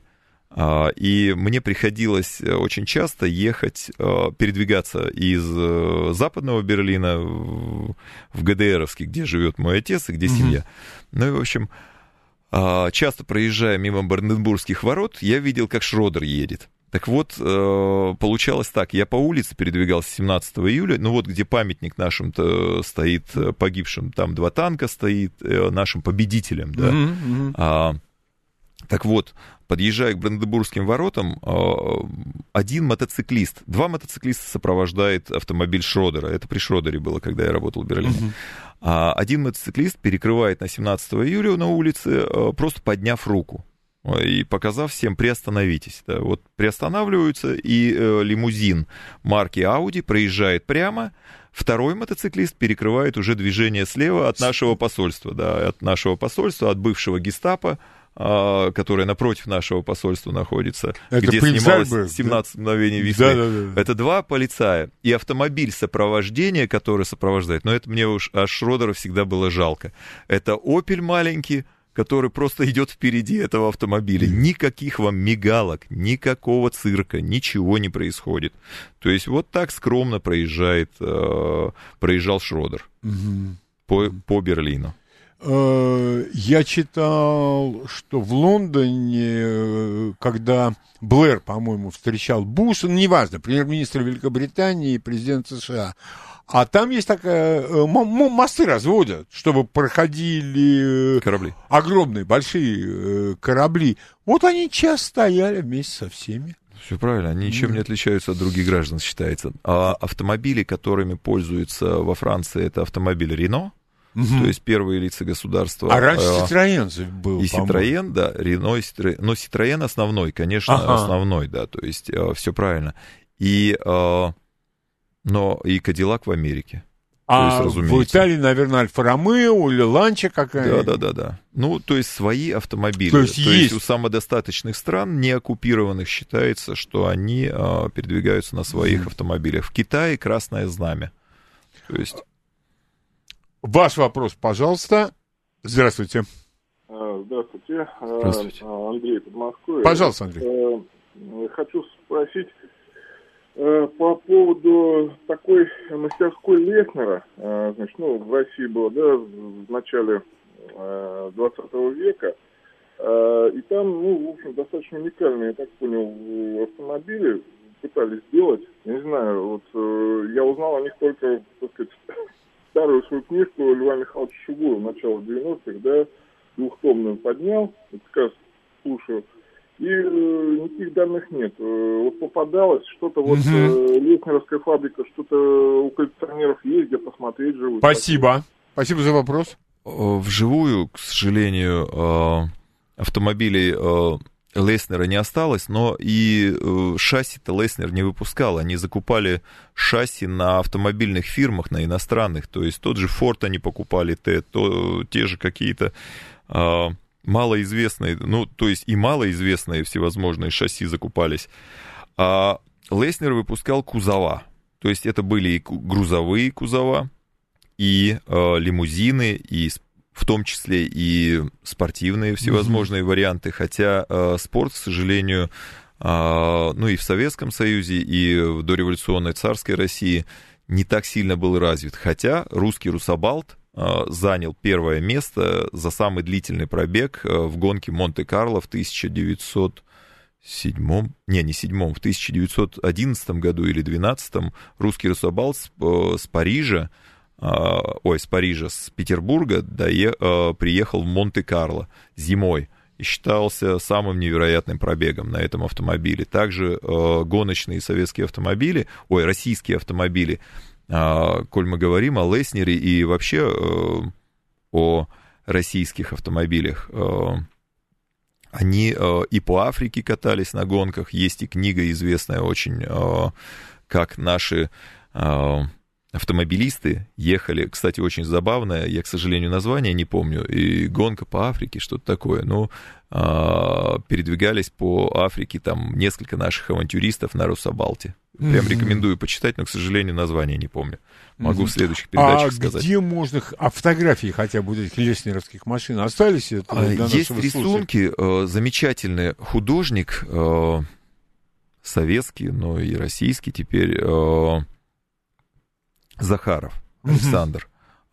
И мне приходилось очень часто ехать, передвигаться из западного Берлина в ГДРовский, где живет мой отец и где mm-hmm. семья. Ну и, в общем, часто проезжая мимо Бранденбургских ворот, я видел, как Шрёдер едет. Так вот, получалось так, я по улице передвигался семнадцатого июля, ну вот где памятник нашим-то стоит погибшим, там два танка стоит, нашим победителям, да. Mm-hmm, mm-hmm. А, так вот, подъезжая к Бранденбургским воротам, один мотоциклист, два мотоциклиста сопровождает автомобиль Шрёдера, это при Шрёдере было, когда я работал в Берлине. Mm-hmm. А один мотоциклист перекрывает на семнадцатого июля на улице, просто подняв руку и показав всем: приостановитесь. Да, вот приостанавливаются, и э, лимузин марки Audi проезжает прямо. Второй мотоциклист перекрывает уже движение слева от нашего посольства, да, от нашего посольства, от бывшего гестапо, э, которое напротив нашего посольства находится, это где снималось Альберт, семнадцать да? мгновений весны. Да, да, да. Это два полицая и автомобиль сопровождения, который сопровождает. Но это мне уж аж Шрёдера всегда было жалко. Это Opel маленький, который просто идет впереди этого автомобиля. Никаких вам мигалок, никакого цирка, ничего не происходит. То есть вот так скромно проезжает, э, проезжал Шрёдер угу. по, по Берлину. Я читал, что в Лондоне, когда Блэр, по-моему, встречал Буша, ну, неважно, премьер-министр Великобритании и президент США, а там есть такая, мосты разводят, чтобы проходили корабли. Огромные, большие корабли. Вот они час стояли вместе со всеми. Все правильно, они ничем не отличаются от других граждан, считается. А автомобили, которыми пользуются во Франции, это автомобиль Рено, угу. то есть первые лица государства. А раньше Citroёn был, и Citroёn, да, Рено и Citroёn. Но Citroёn основной, конечно, ага. основной, да, то есть все правильно. И... Но и Кадиллак в Америке. А есть, в Италии, наверное, Альфа-Ромео или Ланча какая-то? Да-да-да. Ну, то есть свои автомобили. То есть, то есть... есть у самодостаточных стран, не оккупированных, считается, что они а, передвигаются на своих mm. автомобилях. В Китае красное знамя. То есть... Ваш вопрос, пожалуйста. Здравствуйте. Здравствуйте. Здравствуйте. Андрей, Подмосковье. Пожалуйста, Андрей. Хочу спросить по поводу такой мастерской Леснера. Значит, ну, в России было, да, в начале двадцатого века. И там, ну, в общем, достаточно уникальные, я так понял, автомобили пытались сделать. Я не знаю, вот я узнал о них только, так сказать, старую свою книжку Льва Михайловича Шугура начала девяностых, да, двухтомную поднял, вот как раз слушаю. И э, никаких данных нет. Э, вот попадалось что-то, вот э, Леснеровская фабрика, что-то у коллекционеров есть, где посмотреть живую. Спасибо. Спасибо за вопрос. Вживую, к сожалению, автомобилей Леснера не осталось, но и шасси-то Леснер не выпускал. Они закупали шасси на автомобильных фирмах, на иностранных. То есть тот же Ford они покупали, те, то, те же какие-то... малоизвестные, ну, то есть и малоизвестные всевозможные шасси закупались. А Леснер выпускал кузова. То есть это были и грузовые кузова, и э, лимузины, и в том числе и спортивные всевозможные mm-hmm. варианты. Хотя э, спорт, к сожалению, э, ну и в Советском Союзе, и в дореволюционной царской России не так сильно был развит. Хотя русский Русабалт занял первое место за самый длительный пробег в гонке Монте-Карло в тысяча девятьсот седьмом, не, не седьмом, в тысяча девятьсот одиннадцатом году или двенадцатом русский Русабалт с, с Парижа, ой, с Парижа, с Петербурга дое, приехал в Монте-Карло зимой и считался самым невероятным пробегом на этом автомобиле. Также гоночные советские автомобили, ой, российские автомобили, коль мы говорим о Леснере и вообще э, о российских автомобилях, э, они э, и по Африке катались на гонках, есть и книга известная очень, э, как наши э, автомобилисты ехали, кстати, очень забавная, я, к сожалению, название не помню, и гонка по Африке, что-то такое, ну, э, передвигались по Африке, там, несколько наших авантюристов на Русабалте. Прям рекомендую почитать, но, к сожалению, название не помню. Могу в следующих передачах а сказать. А где можно... А фотографии хотя бы этих леснеровских машин остались? Это а, есть рисунки. Э, замечательный художник, э, советский, но и российский теперь, э, Захаров Александр.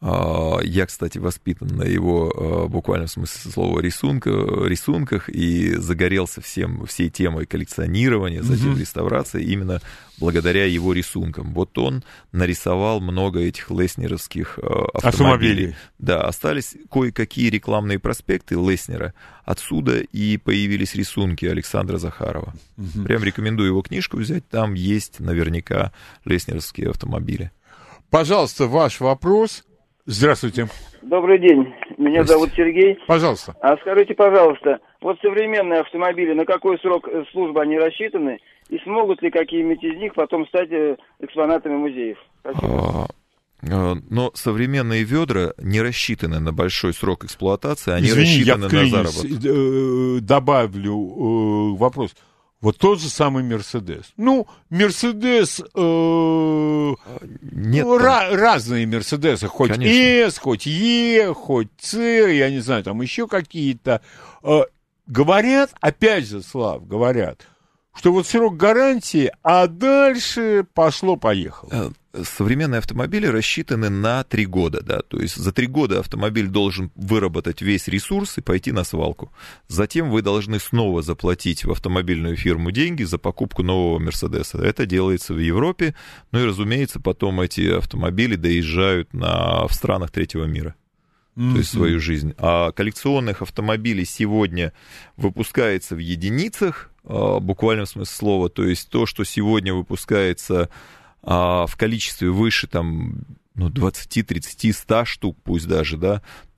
Я, кстати, воспитан на его, буквально в смысле слова, рисунка, рисунках и загорелся всем, всей темой коллекционирования, затем mm-hmm. реставрации именно благодаря его рисункам. Вот он нарисовал много этих леснеровских автомобилей. автомобилей. Да, остались кое-какие рекламные проспекты Леснера. Отсюда и появились рисунки Александра Захарова. Mm-hmm. Прям рекомендую его книжку взять, там есть наверняка леснеровские автомобили. Пожалуйста, ваш вопрос. Здравствуйте. Добрый день. Меня зовут Сергей. Пожалуйста. А скажите, пожалуйста, вот современные автомобили, на какой срок службы они рассчитаны? И смогут ли какие-нибудь из них потом стать экспонатами музеев? Спасибо. А, но современные ведра не рассчитаны на большой срок эксплуатации, они Извини, рассчитаны я на заработок. Добавлю вопрос. Вот тот же самый Мерседес. Ну, Мерседес... Э, Нет, ну, ra- разные Мерседесы. Хоть S, хоть E, хоть C, я не знаю, там еще какие-то. Э, говорят, опять же, Слав, говорят, что вот срок гарантии, а дальше пошло-поехало. Современные автомобили рассчитаны на три года, да, то есть за три года автомобиль должен выработать весь ресурс и пойти на свалку. Затем вы должны снова заплатить в автомобильную фирму деньги за покупку нового Мерседеса. Это делается в Европе, ну и, разумеется, потом эти автомобили доезжают на, в странах третьего мира. Mm-hmm. То есть свою жизнь. А коллекционных автомобилей сегодня выпускается в единицах, буквально в смысле слова, то есть то, что сегодня выпускается в количестве выше там, ну, двадцать, тридцать, сто штук, пусть даже, да,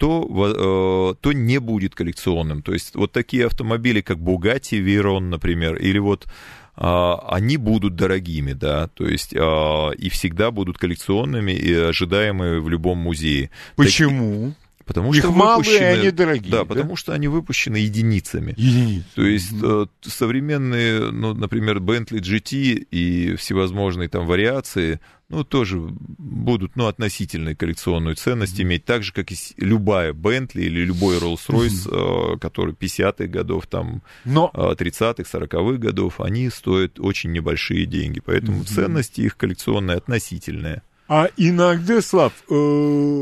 то, то не будет коллекционным. То есть вот такие автомобили, как Bugatti Veyron, например, или вот они будут дорогими, да, то есть и всегда будут коллекционными и ожидаемыми в любом музее. Почему? Потому Их что мало, выпущены, и они дорогие. Да, да, потому что они выпущены единицами. Единицы. То есть mm-hmm. э, современные, ну, например, Bentley джи ти и всевозможные там вариации, ну, тоже будут, ну, относительной коллекционную ценность mm-hmm. иметь, так же, как и любая Bentley или любой Rolls-Royce, mm-hmm. э, который пятидесятых годов, там, Но... тридцатых, сороковых годов, они стоят очень небольшие деньги. Поэтому mm-hmm. ценность их коллекционная относительная. А иногда, Слав, э-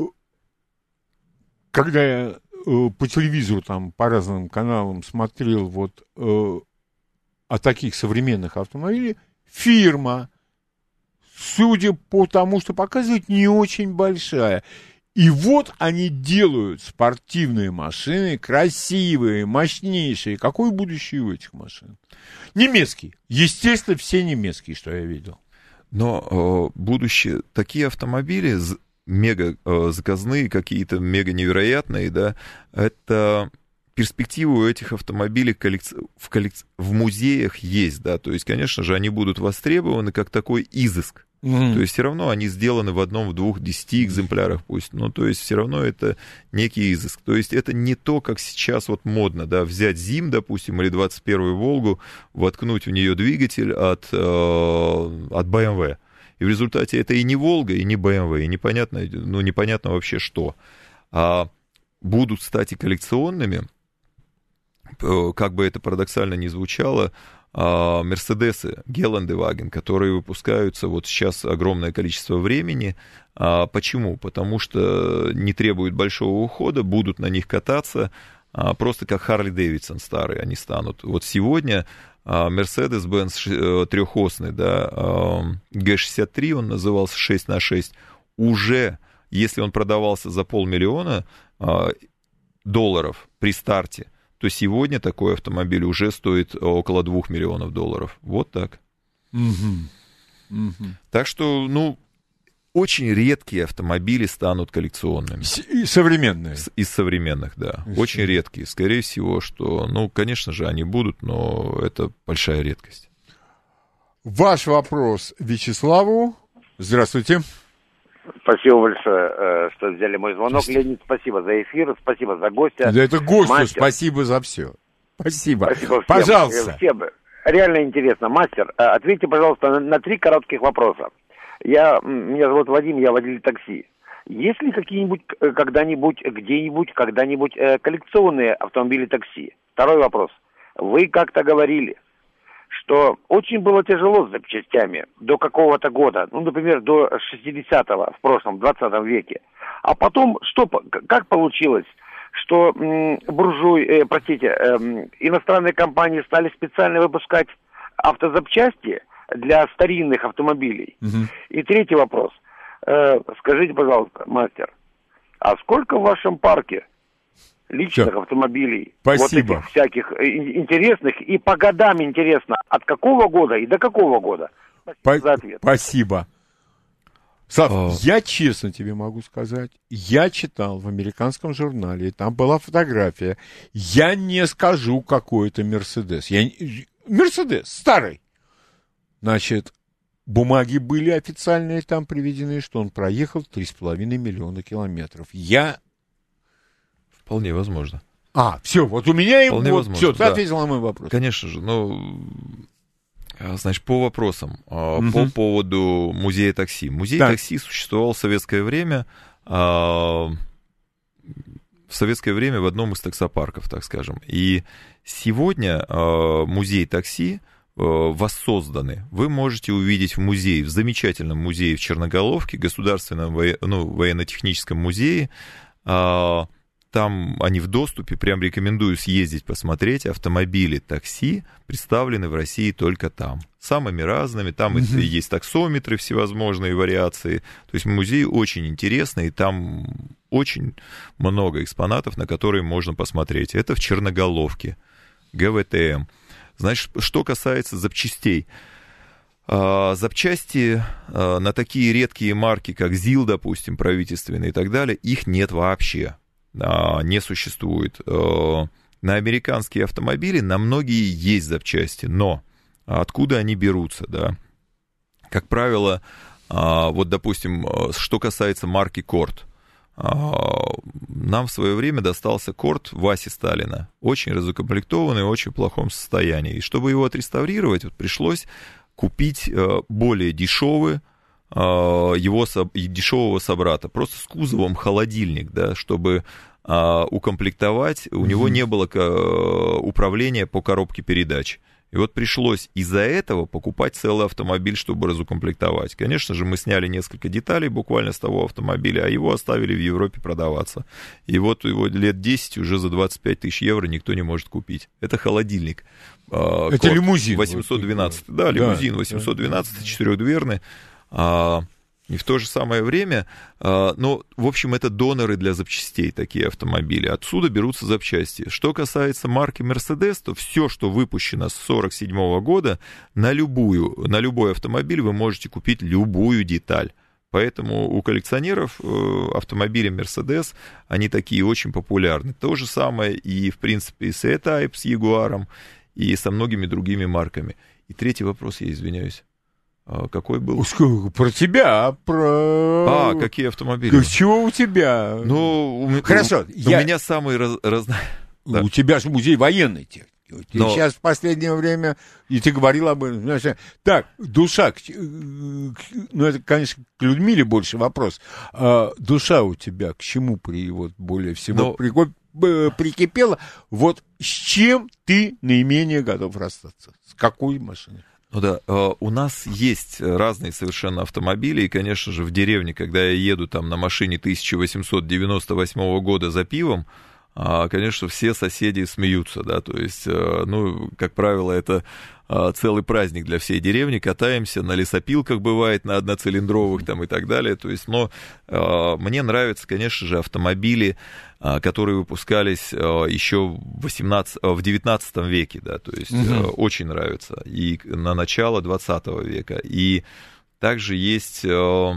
когда я э, по телевизору, там, по разным каналам смотрел вот э, о таких современных автомобилях, фирма, судя по тому, что показывают, не очень большая. И вот они делают спортивные машины, красивые, мощнейшие. Какое будущее у этих машин? Немецкие. Естественно, все немецкие, что я видел. Но э, будущее, такие автомобили... мега э, заказные, какие-то мега невероятные, да, это перспективы у этих автомобилей коллекци... в, коллекци... в музеях есть, да, то есть, конечно же, они будут востребованы как такой изыск. Mm-hmm. То есть все равно они сделаны в одном, в двух, десяти экземплярах пусть, но то есть все равно это некий изыск. То есть это не то, как сейчас вот модно, да, взять ЗИМ, допустим, или двадцать первую Волгу, воткнуть в нее двигатель от, э, от бэ эм вэ. И в результате это и не Волга, и не бэ эм вэ, и непонятно, ну, непонятно вообще что. А будут, кстати, коллекционными, как бы это парадоксально ни звучало, Мерседесы, Гелендваген, которые выпускаются вот сейчас огромное количество времени. А почему? Потому что не требуют большого ухода, будут на них кататься, просто как Харли Дэвидсон старые они станут. Вот сегодня Mercedes-Benz трехосный, да, джи шестьдесят три, он назывался шесть на шесть, уже, если он продавался за полмиллиона долларов при старте, то сегодня такой автомобиль уже стоит около двух миллионов долларов. Вот так. Mm-hmm. Mm-hmm. Так что, ну, очень редкие автомобили станут коллекционными. И современные. Из современных, да. И очень редкие. Скорее всего, что, ну, конечно же, они будут, но это большая редкость. Ваш вопрос Вячеславу. Здравствуйте. Спасибо большое, что взяли мой звонок. Спасибо. Леонид, спасибо за эфир, спасибо за гостя. Да это гостю мастер. Спасибо за все. Спасибо. Спасибо всем. Пожалуйста. Всем. Реально интересно. Мастер, ответьте, пожалуйста, на, на три коротких вопроса. Я, меня зовут Вадим, я водитель такси. Есть ли какие-нибудь, когда-нибудь, где-нибудь, когда-нибудь э, коллекционные автомобили такси? Второй вопрос. Вы как-то говорили, что очень было тяжело с запчастями до какого-то года, ну, например, до шестидесятого в прошлом, двадцатом веке. А потом, что, как получилось, что м, буржуи, э, простите, э, иностранные компании стали специально выпускать автозапчасти для старинных автомобилей? Угу. И третий вопрос. Э, скажите, пожалуйста, мастер, а сколько в вашем парке личных Все. автомобилей? Спасибо. Вот этих всяких интересных, и по годам интересно, от какого года и до какого года? Спасибо По- за ответ. Спасибо. Слав, О. я честно тебе могу сказать, я читал в американском журнале, там была фотография, я не скажу, какой это Мерседес. Я... Мерседес, старый. Значит, бумаги были официальные там приведены, что он проехал три с половиной миллиона километров. Я... Вполне возможно. А, все, вот у меня и Вполне вот, возможно, все, ты да. ответил на мой вопрос. Конечно же, ну, значит, по вопросам, Угу. по поводу музея такси. Музей Так. такси существовал в советское время, в советское время в одном из таксопарков, так скажем. И сегодня музей такси воссозданы. Вы можете увидеть в музее, в замечательном музее в Черноголовке, Государственном во... ну, военно-техническом музее. Там они в доступе, прям рекомендую съездить, посмотреть. Автомобили такси представлены в России только там. Самыми разными, там mm-hmm. и есть таксометры, всевозможные вариации. То есть музей очень интересный, и там очень много экспонатов, на которые можно посмотреть. Это в Черноголовке, ГВТМ. Значит, что касается запчастей. Запчасти на такие редкие марки, как ЗИЛ, допустим, правительственные и так далее, их нет вообще. Не существует. На американские автомобили на многие есть запчасти, но откуда они берутся, да? Как правило, вот, допустим, что касается марки Корт, нам в свое время достался Корт Васи Сталина, очень разукомплектованный, в очень плохом состоянии. И чтобы его отреставрировать, вот, пришлось купить более дешевый, его дешевого собрата, просто с кузовом холодильник, да, чтобы а, укомплектовать, у mm-hmm. него не было а, управления по коробке передач. И вот пришлось из-за этого покупать целый автомобиль, чтобы разукомплектовать. Конечно же, мы сняли несколько деталей буквально с того автомобиля, а его оставили в Европе продаваться. И вот его лет десять уже за двадцать пять тысяч евро никто не может купить. Это холодильник. А, Это лимузин. восемьсот двенадцать, да, лимузин восемьсот двенадцать, да. Четырехдверный. А, и в то же самое время, а, ну, в общем, это доноры для запчастей, такие автомобили. Отсюда берутся запчасти. Что касается марки Mercedes, то все, что выпущено с сорок седьмого года, на любую, на любой автомобиль вы можете купить любую деталь. Поэтому у коллекционеров автомобили Mercedes, они такие очень популярны. То же самое и, в принципе, и с E-Type, с Jaguar, и со многими другими марками. И третий вопрос, я извиняюсь. Какой был? Про тебя, про... А, какие автомобили? Чего у тебя? Ну, хорошо. У, я... у меня самый раз... раз... У да. тебя же музей военной техники. Но... Сейчас в последнее время, и ты говорил об этом. Знаешь, так, душа, ну это, конечно, к Людмиле больше вопрос. А, душа у тебя к чему при, вот, более всего Но... при, прикипела? Вот с чем ты наименее готов расстаться? С какой машиной? Ну да, у нас есть разные совершенно автомобили, и, конечно же, в деревне, когда я еду там на машине тысяча восемьсот девяносто восьмого года за пивом, конечно, все соседи смеются, да, то есть, ну, как правило, это целый праздник для всей деревни, катаемся на лесопилках, бывает, на одноцилиндровых там и так далее, то есть, но мне нравятся, конечно же, автомобили, которые выпускались еще в, восемнадцатом, в девятнадцатом веке, да, то есть, угу. очень нравятся, и на начало двадцатого века, и также есть...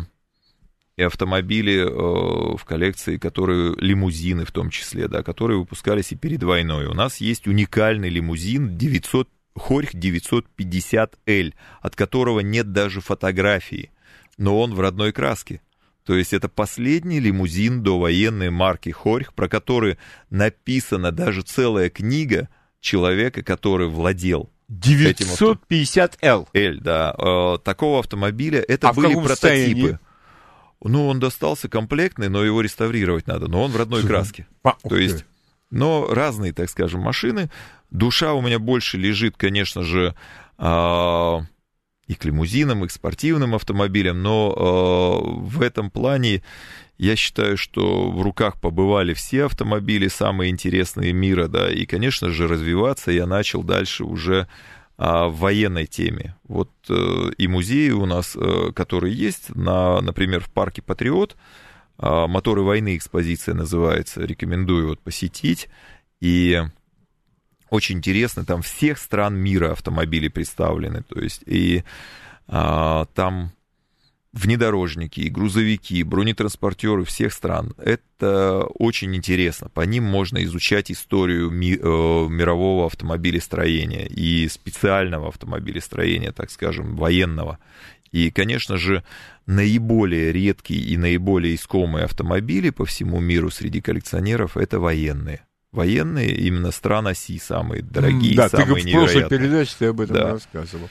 и автомобили э, в коллекции, которые лимузины в том числе, да, которые выпускались и перед войной. У нас есть уникальный лимузин девятьсот, Хорьх девятьсот пятьдесят эль, от которого нет даже фотографии, но он в родной краске. То есть это последний лимузин довоенной марки Хорьх, про который написана даже целая книга человека, который владел. девятьсот пятьдесят эл. L, да. Э, такого автомобиля, это а были прототипы. Состоянии? Ну, он достался комплектный, но его реставрировать надо. Но он в родной краске. А, То есть, но разные, так скажем, машины. Душа у меня больше лежит, конечно же, а, и к лимузинам, и к спортивным автомобилям, но а, в этом плане я считаю, что в руках побывали все автомобили, самые интересные мира, да, и, конечно же, развиваться я начал дальше уже а, в военной теме. Вот а, и музеи у нас, а, которые есть, на, например, в парке «Патриот», а, «Моторы войны» экспозиция называется, рекомендую вот посетить, и очень интересно, там всех стран мира автомобили представлены, то есть и а, там внедорожники, и грузовики, и бронетранспортеры всех стран. Это очень интересно. По ним можно изучать историю ми- э, мирового автомобилестроения и специального автомобилестроения, так скажем, военного. И, конечно же, наиболее редкие и наиболее искомые автомобили по всему миру среди коллекционеров — это военные. Военные, именно стран оси, самые дорогие, да, самые ты невероятные. в прошлой передаче ты об этом да. рассказывал.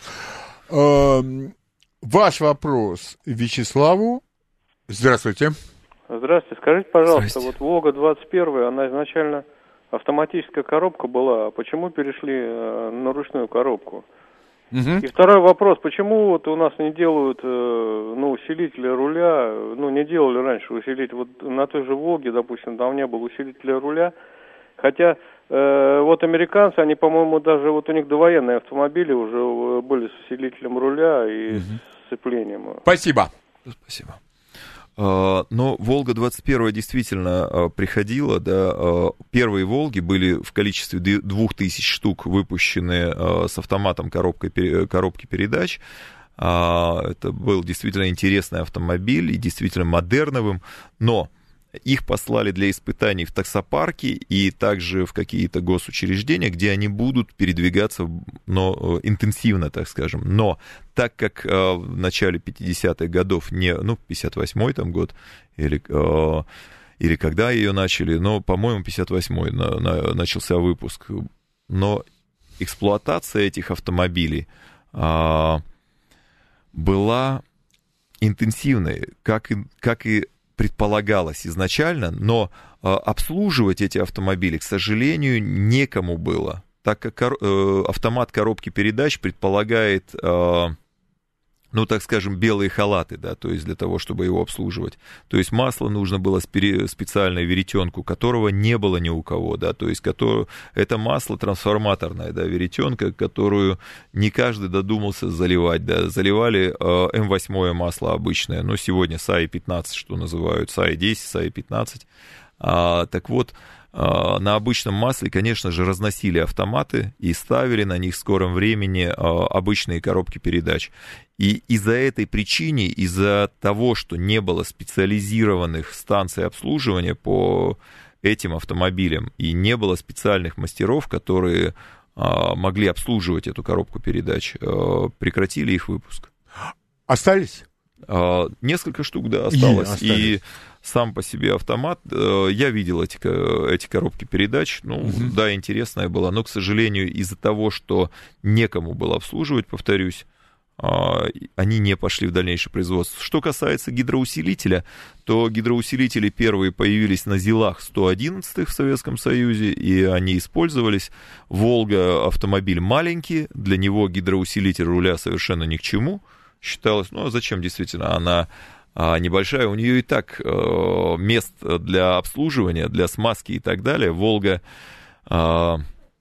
Ваш вопрос Вячеславу. Здравствуйте. Здравствуйте. Скажите, пожалуйста, Здравствуйте. вот Волга двадцать первая, она изначально автоматическая коробка была, а почему перешли э, на ручную коробку? Угу. И второй вопрос, почему вот у нас не делают э, ну, усилители руля, ну не делали раньше усилитель, вот на той же Волге, допустим, там не было усилителя руля, хотя э, вот американцы, они, по-моему, даже вот у них довоенные автомобили уже были с усилителем руля и угу. с сцеплением. Спасибо. Спасибо. Но Волга двадцать первая действительно приходила, да, первые Волги были в количестве двух тысяч штук выпущены с автоматом коробкой, коробки передач. Это был действительно интересный автомобиль и действительно модерновым, но их послали для испытаний в таксопарки и также в какие-то госучреждения, где они будут передвигаться, но, интенсивно, так скажем. Но так как э, в начале пятидесятых годов, не, ну, пятьдесят восьмой там год, или, э, или когда ее начали, но, по-моему, пятьдесят восьмой на, на, начался выпуск. Но эксплуатация этих автомобилей э, была интенсивной, как и, как и предполагалось изначально, но э, обслуживать эти автомобили, к сожалению, некому было, так как кор- э, автомат коробки передач предполагает, э, ну, так скажем, белые халаты, да, то есть для того, чтобы его обслуживать. То есть масло нужно было спери- специальной веретенку, которого не было ни у кого, да, то есть который, это масло трансформаторное, да, веретенка, которую не каждый додумался заливать, да, заливали э, эм восемь масло обычное, но сегодня эс эй и пятнадцать, что называют, эс эй и десять, эс эй и пятнадцать, а, так вот, на обычном масле, конечно же, разносили автоматы и ставили на них в скором времени обычные коробки передач. И из-за этой причины, из-за того, что не было специализированных станций обслуживания по этим автомобилям и не было специальных мастеров, которые могли обслуживать эту коробку передач, прекратили их выпуск. Остались? Несколько штук, да, осталось. И, и сам по себе автомат, я видел эти, эти коробки передач, ну, угу. да, интересная была, но, к сожалению, из-за того, что некому было обслуживать, повторюсь, они не пошли в дальнейшее производство. Что касается гидроусилителя, то гидроусилители первые появились на ЗИЛах сто одиннадцать в Советском Союзе, и они использовались. Волга автомобиль маленький, для него гидроусилитель руля совершенно ни к чему. Считалось, ну, а зачем действительно, она а, небольшая, у нее и так а, мест для обслуживания, для смазки и так далее. Волга а,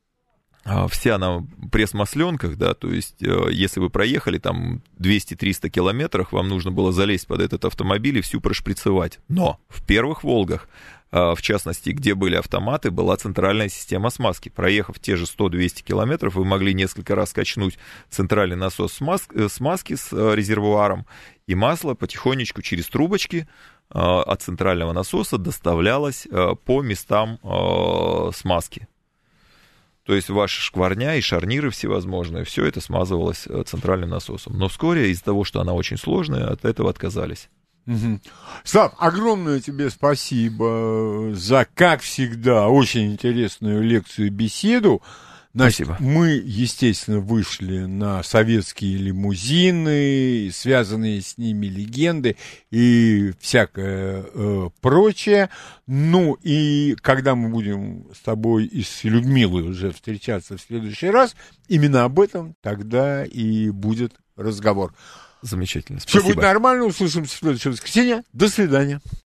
а, вся на пресс-масленках, да, то есть а, если вы проехали там двести-триста километров, вам нужно было залезть под этот автомобиль и всю прошприцевать. Но в первых Волгах, в частности, где были автоматы, была центральная система смазки. Проехав те же сто-двести километров, вы могли несколько раз качнуть центральный насос смазки с резервуаром, и масло потихонечку через трубочки от центрального насоса доставлялось по местам смазки. То есть ваши шкварня и шарниры всевозможные, все это смазывалось центральным насосом. Но вскоре из-за того, что она очень сложная, от этого отказались. Угу. Слав, огромное тебе спасибо за, как всегда, очень интересную лекцию и беседу. Значит, Спасибо. мы, естественно, вышли на советские лимузины, связанные с ними легенды и всякое э, прочее. Ну, и когда мы будем с тобой и с Людмилой уже встречаться в следующий раз, именно об этом тогда и будет разговор. Замечательно. Спасибо. Все будет нормально, услышимся в следующее воскресенье. До свидания.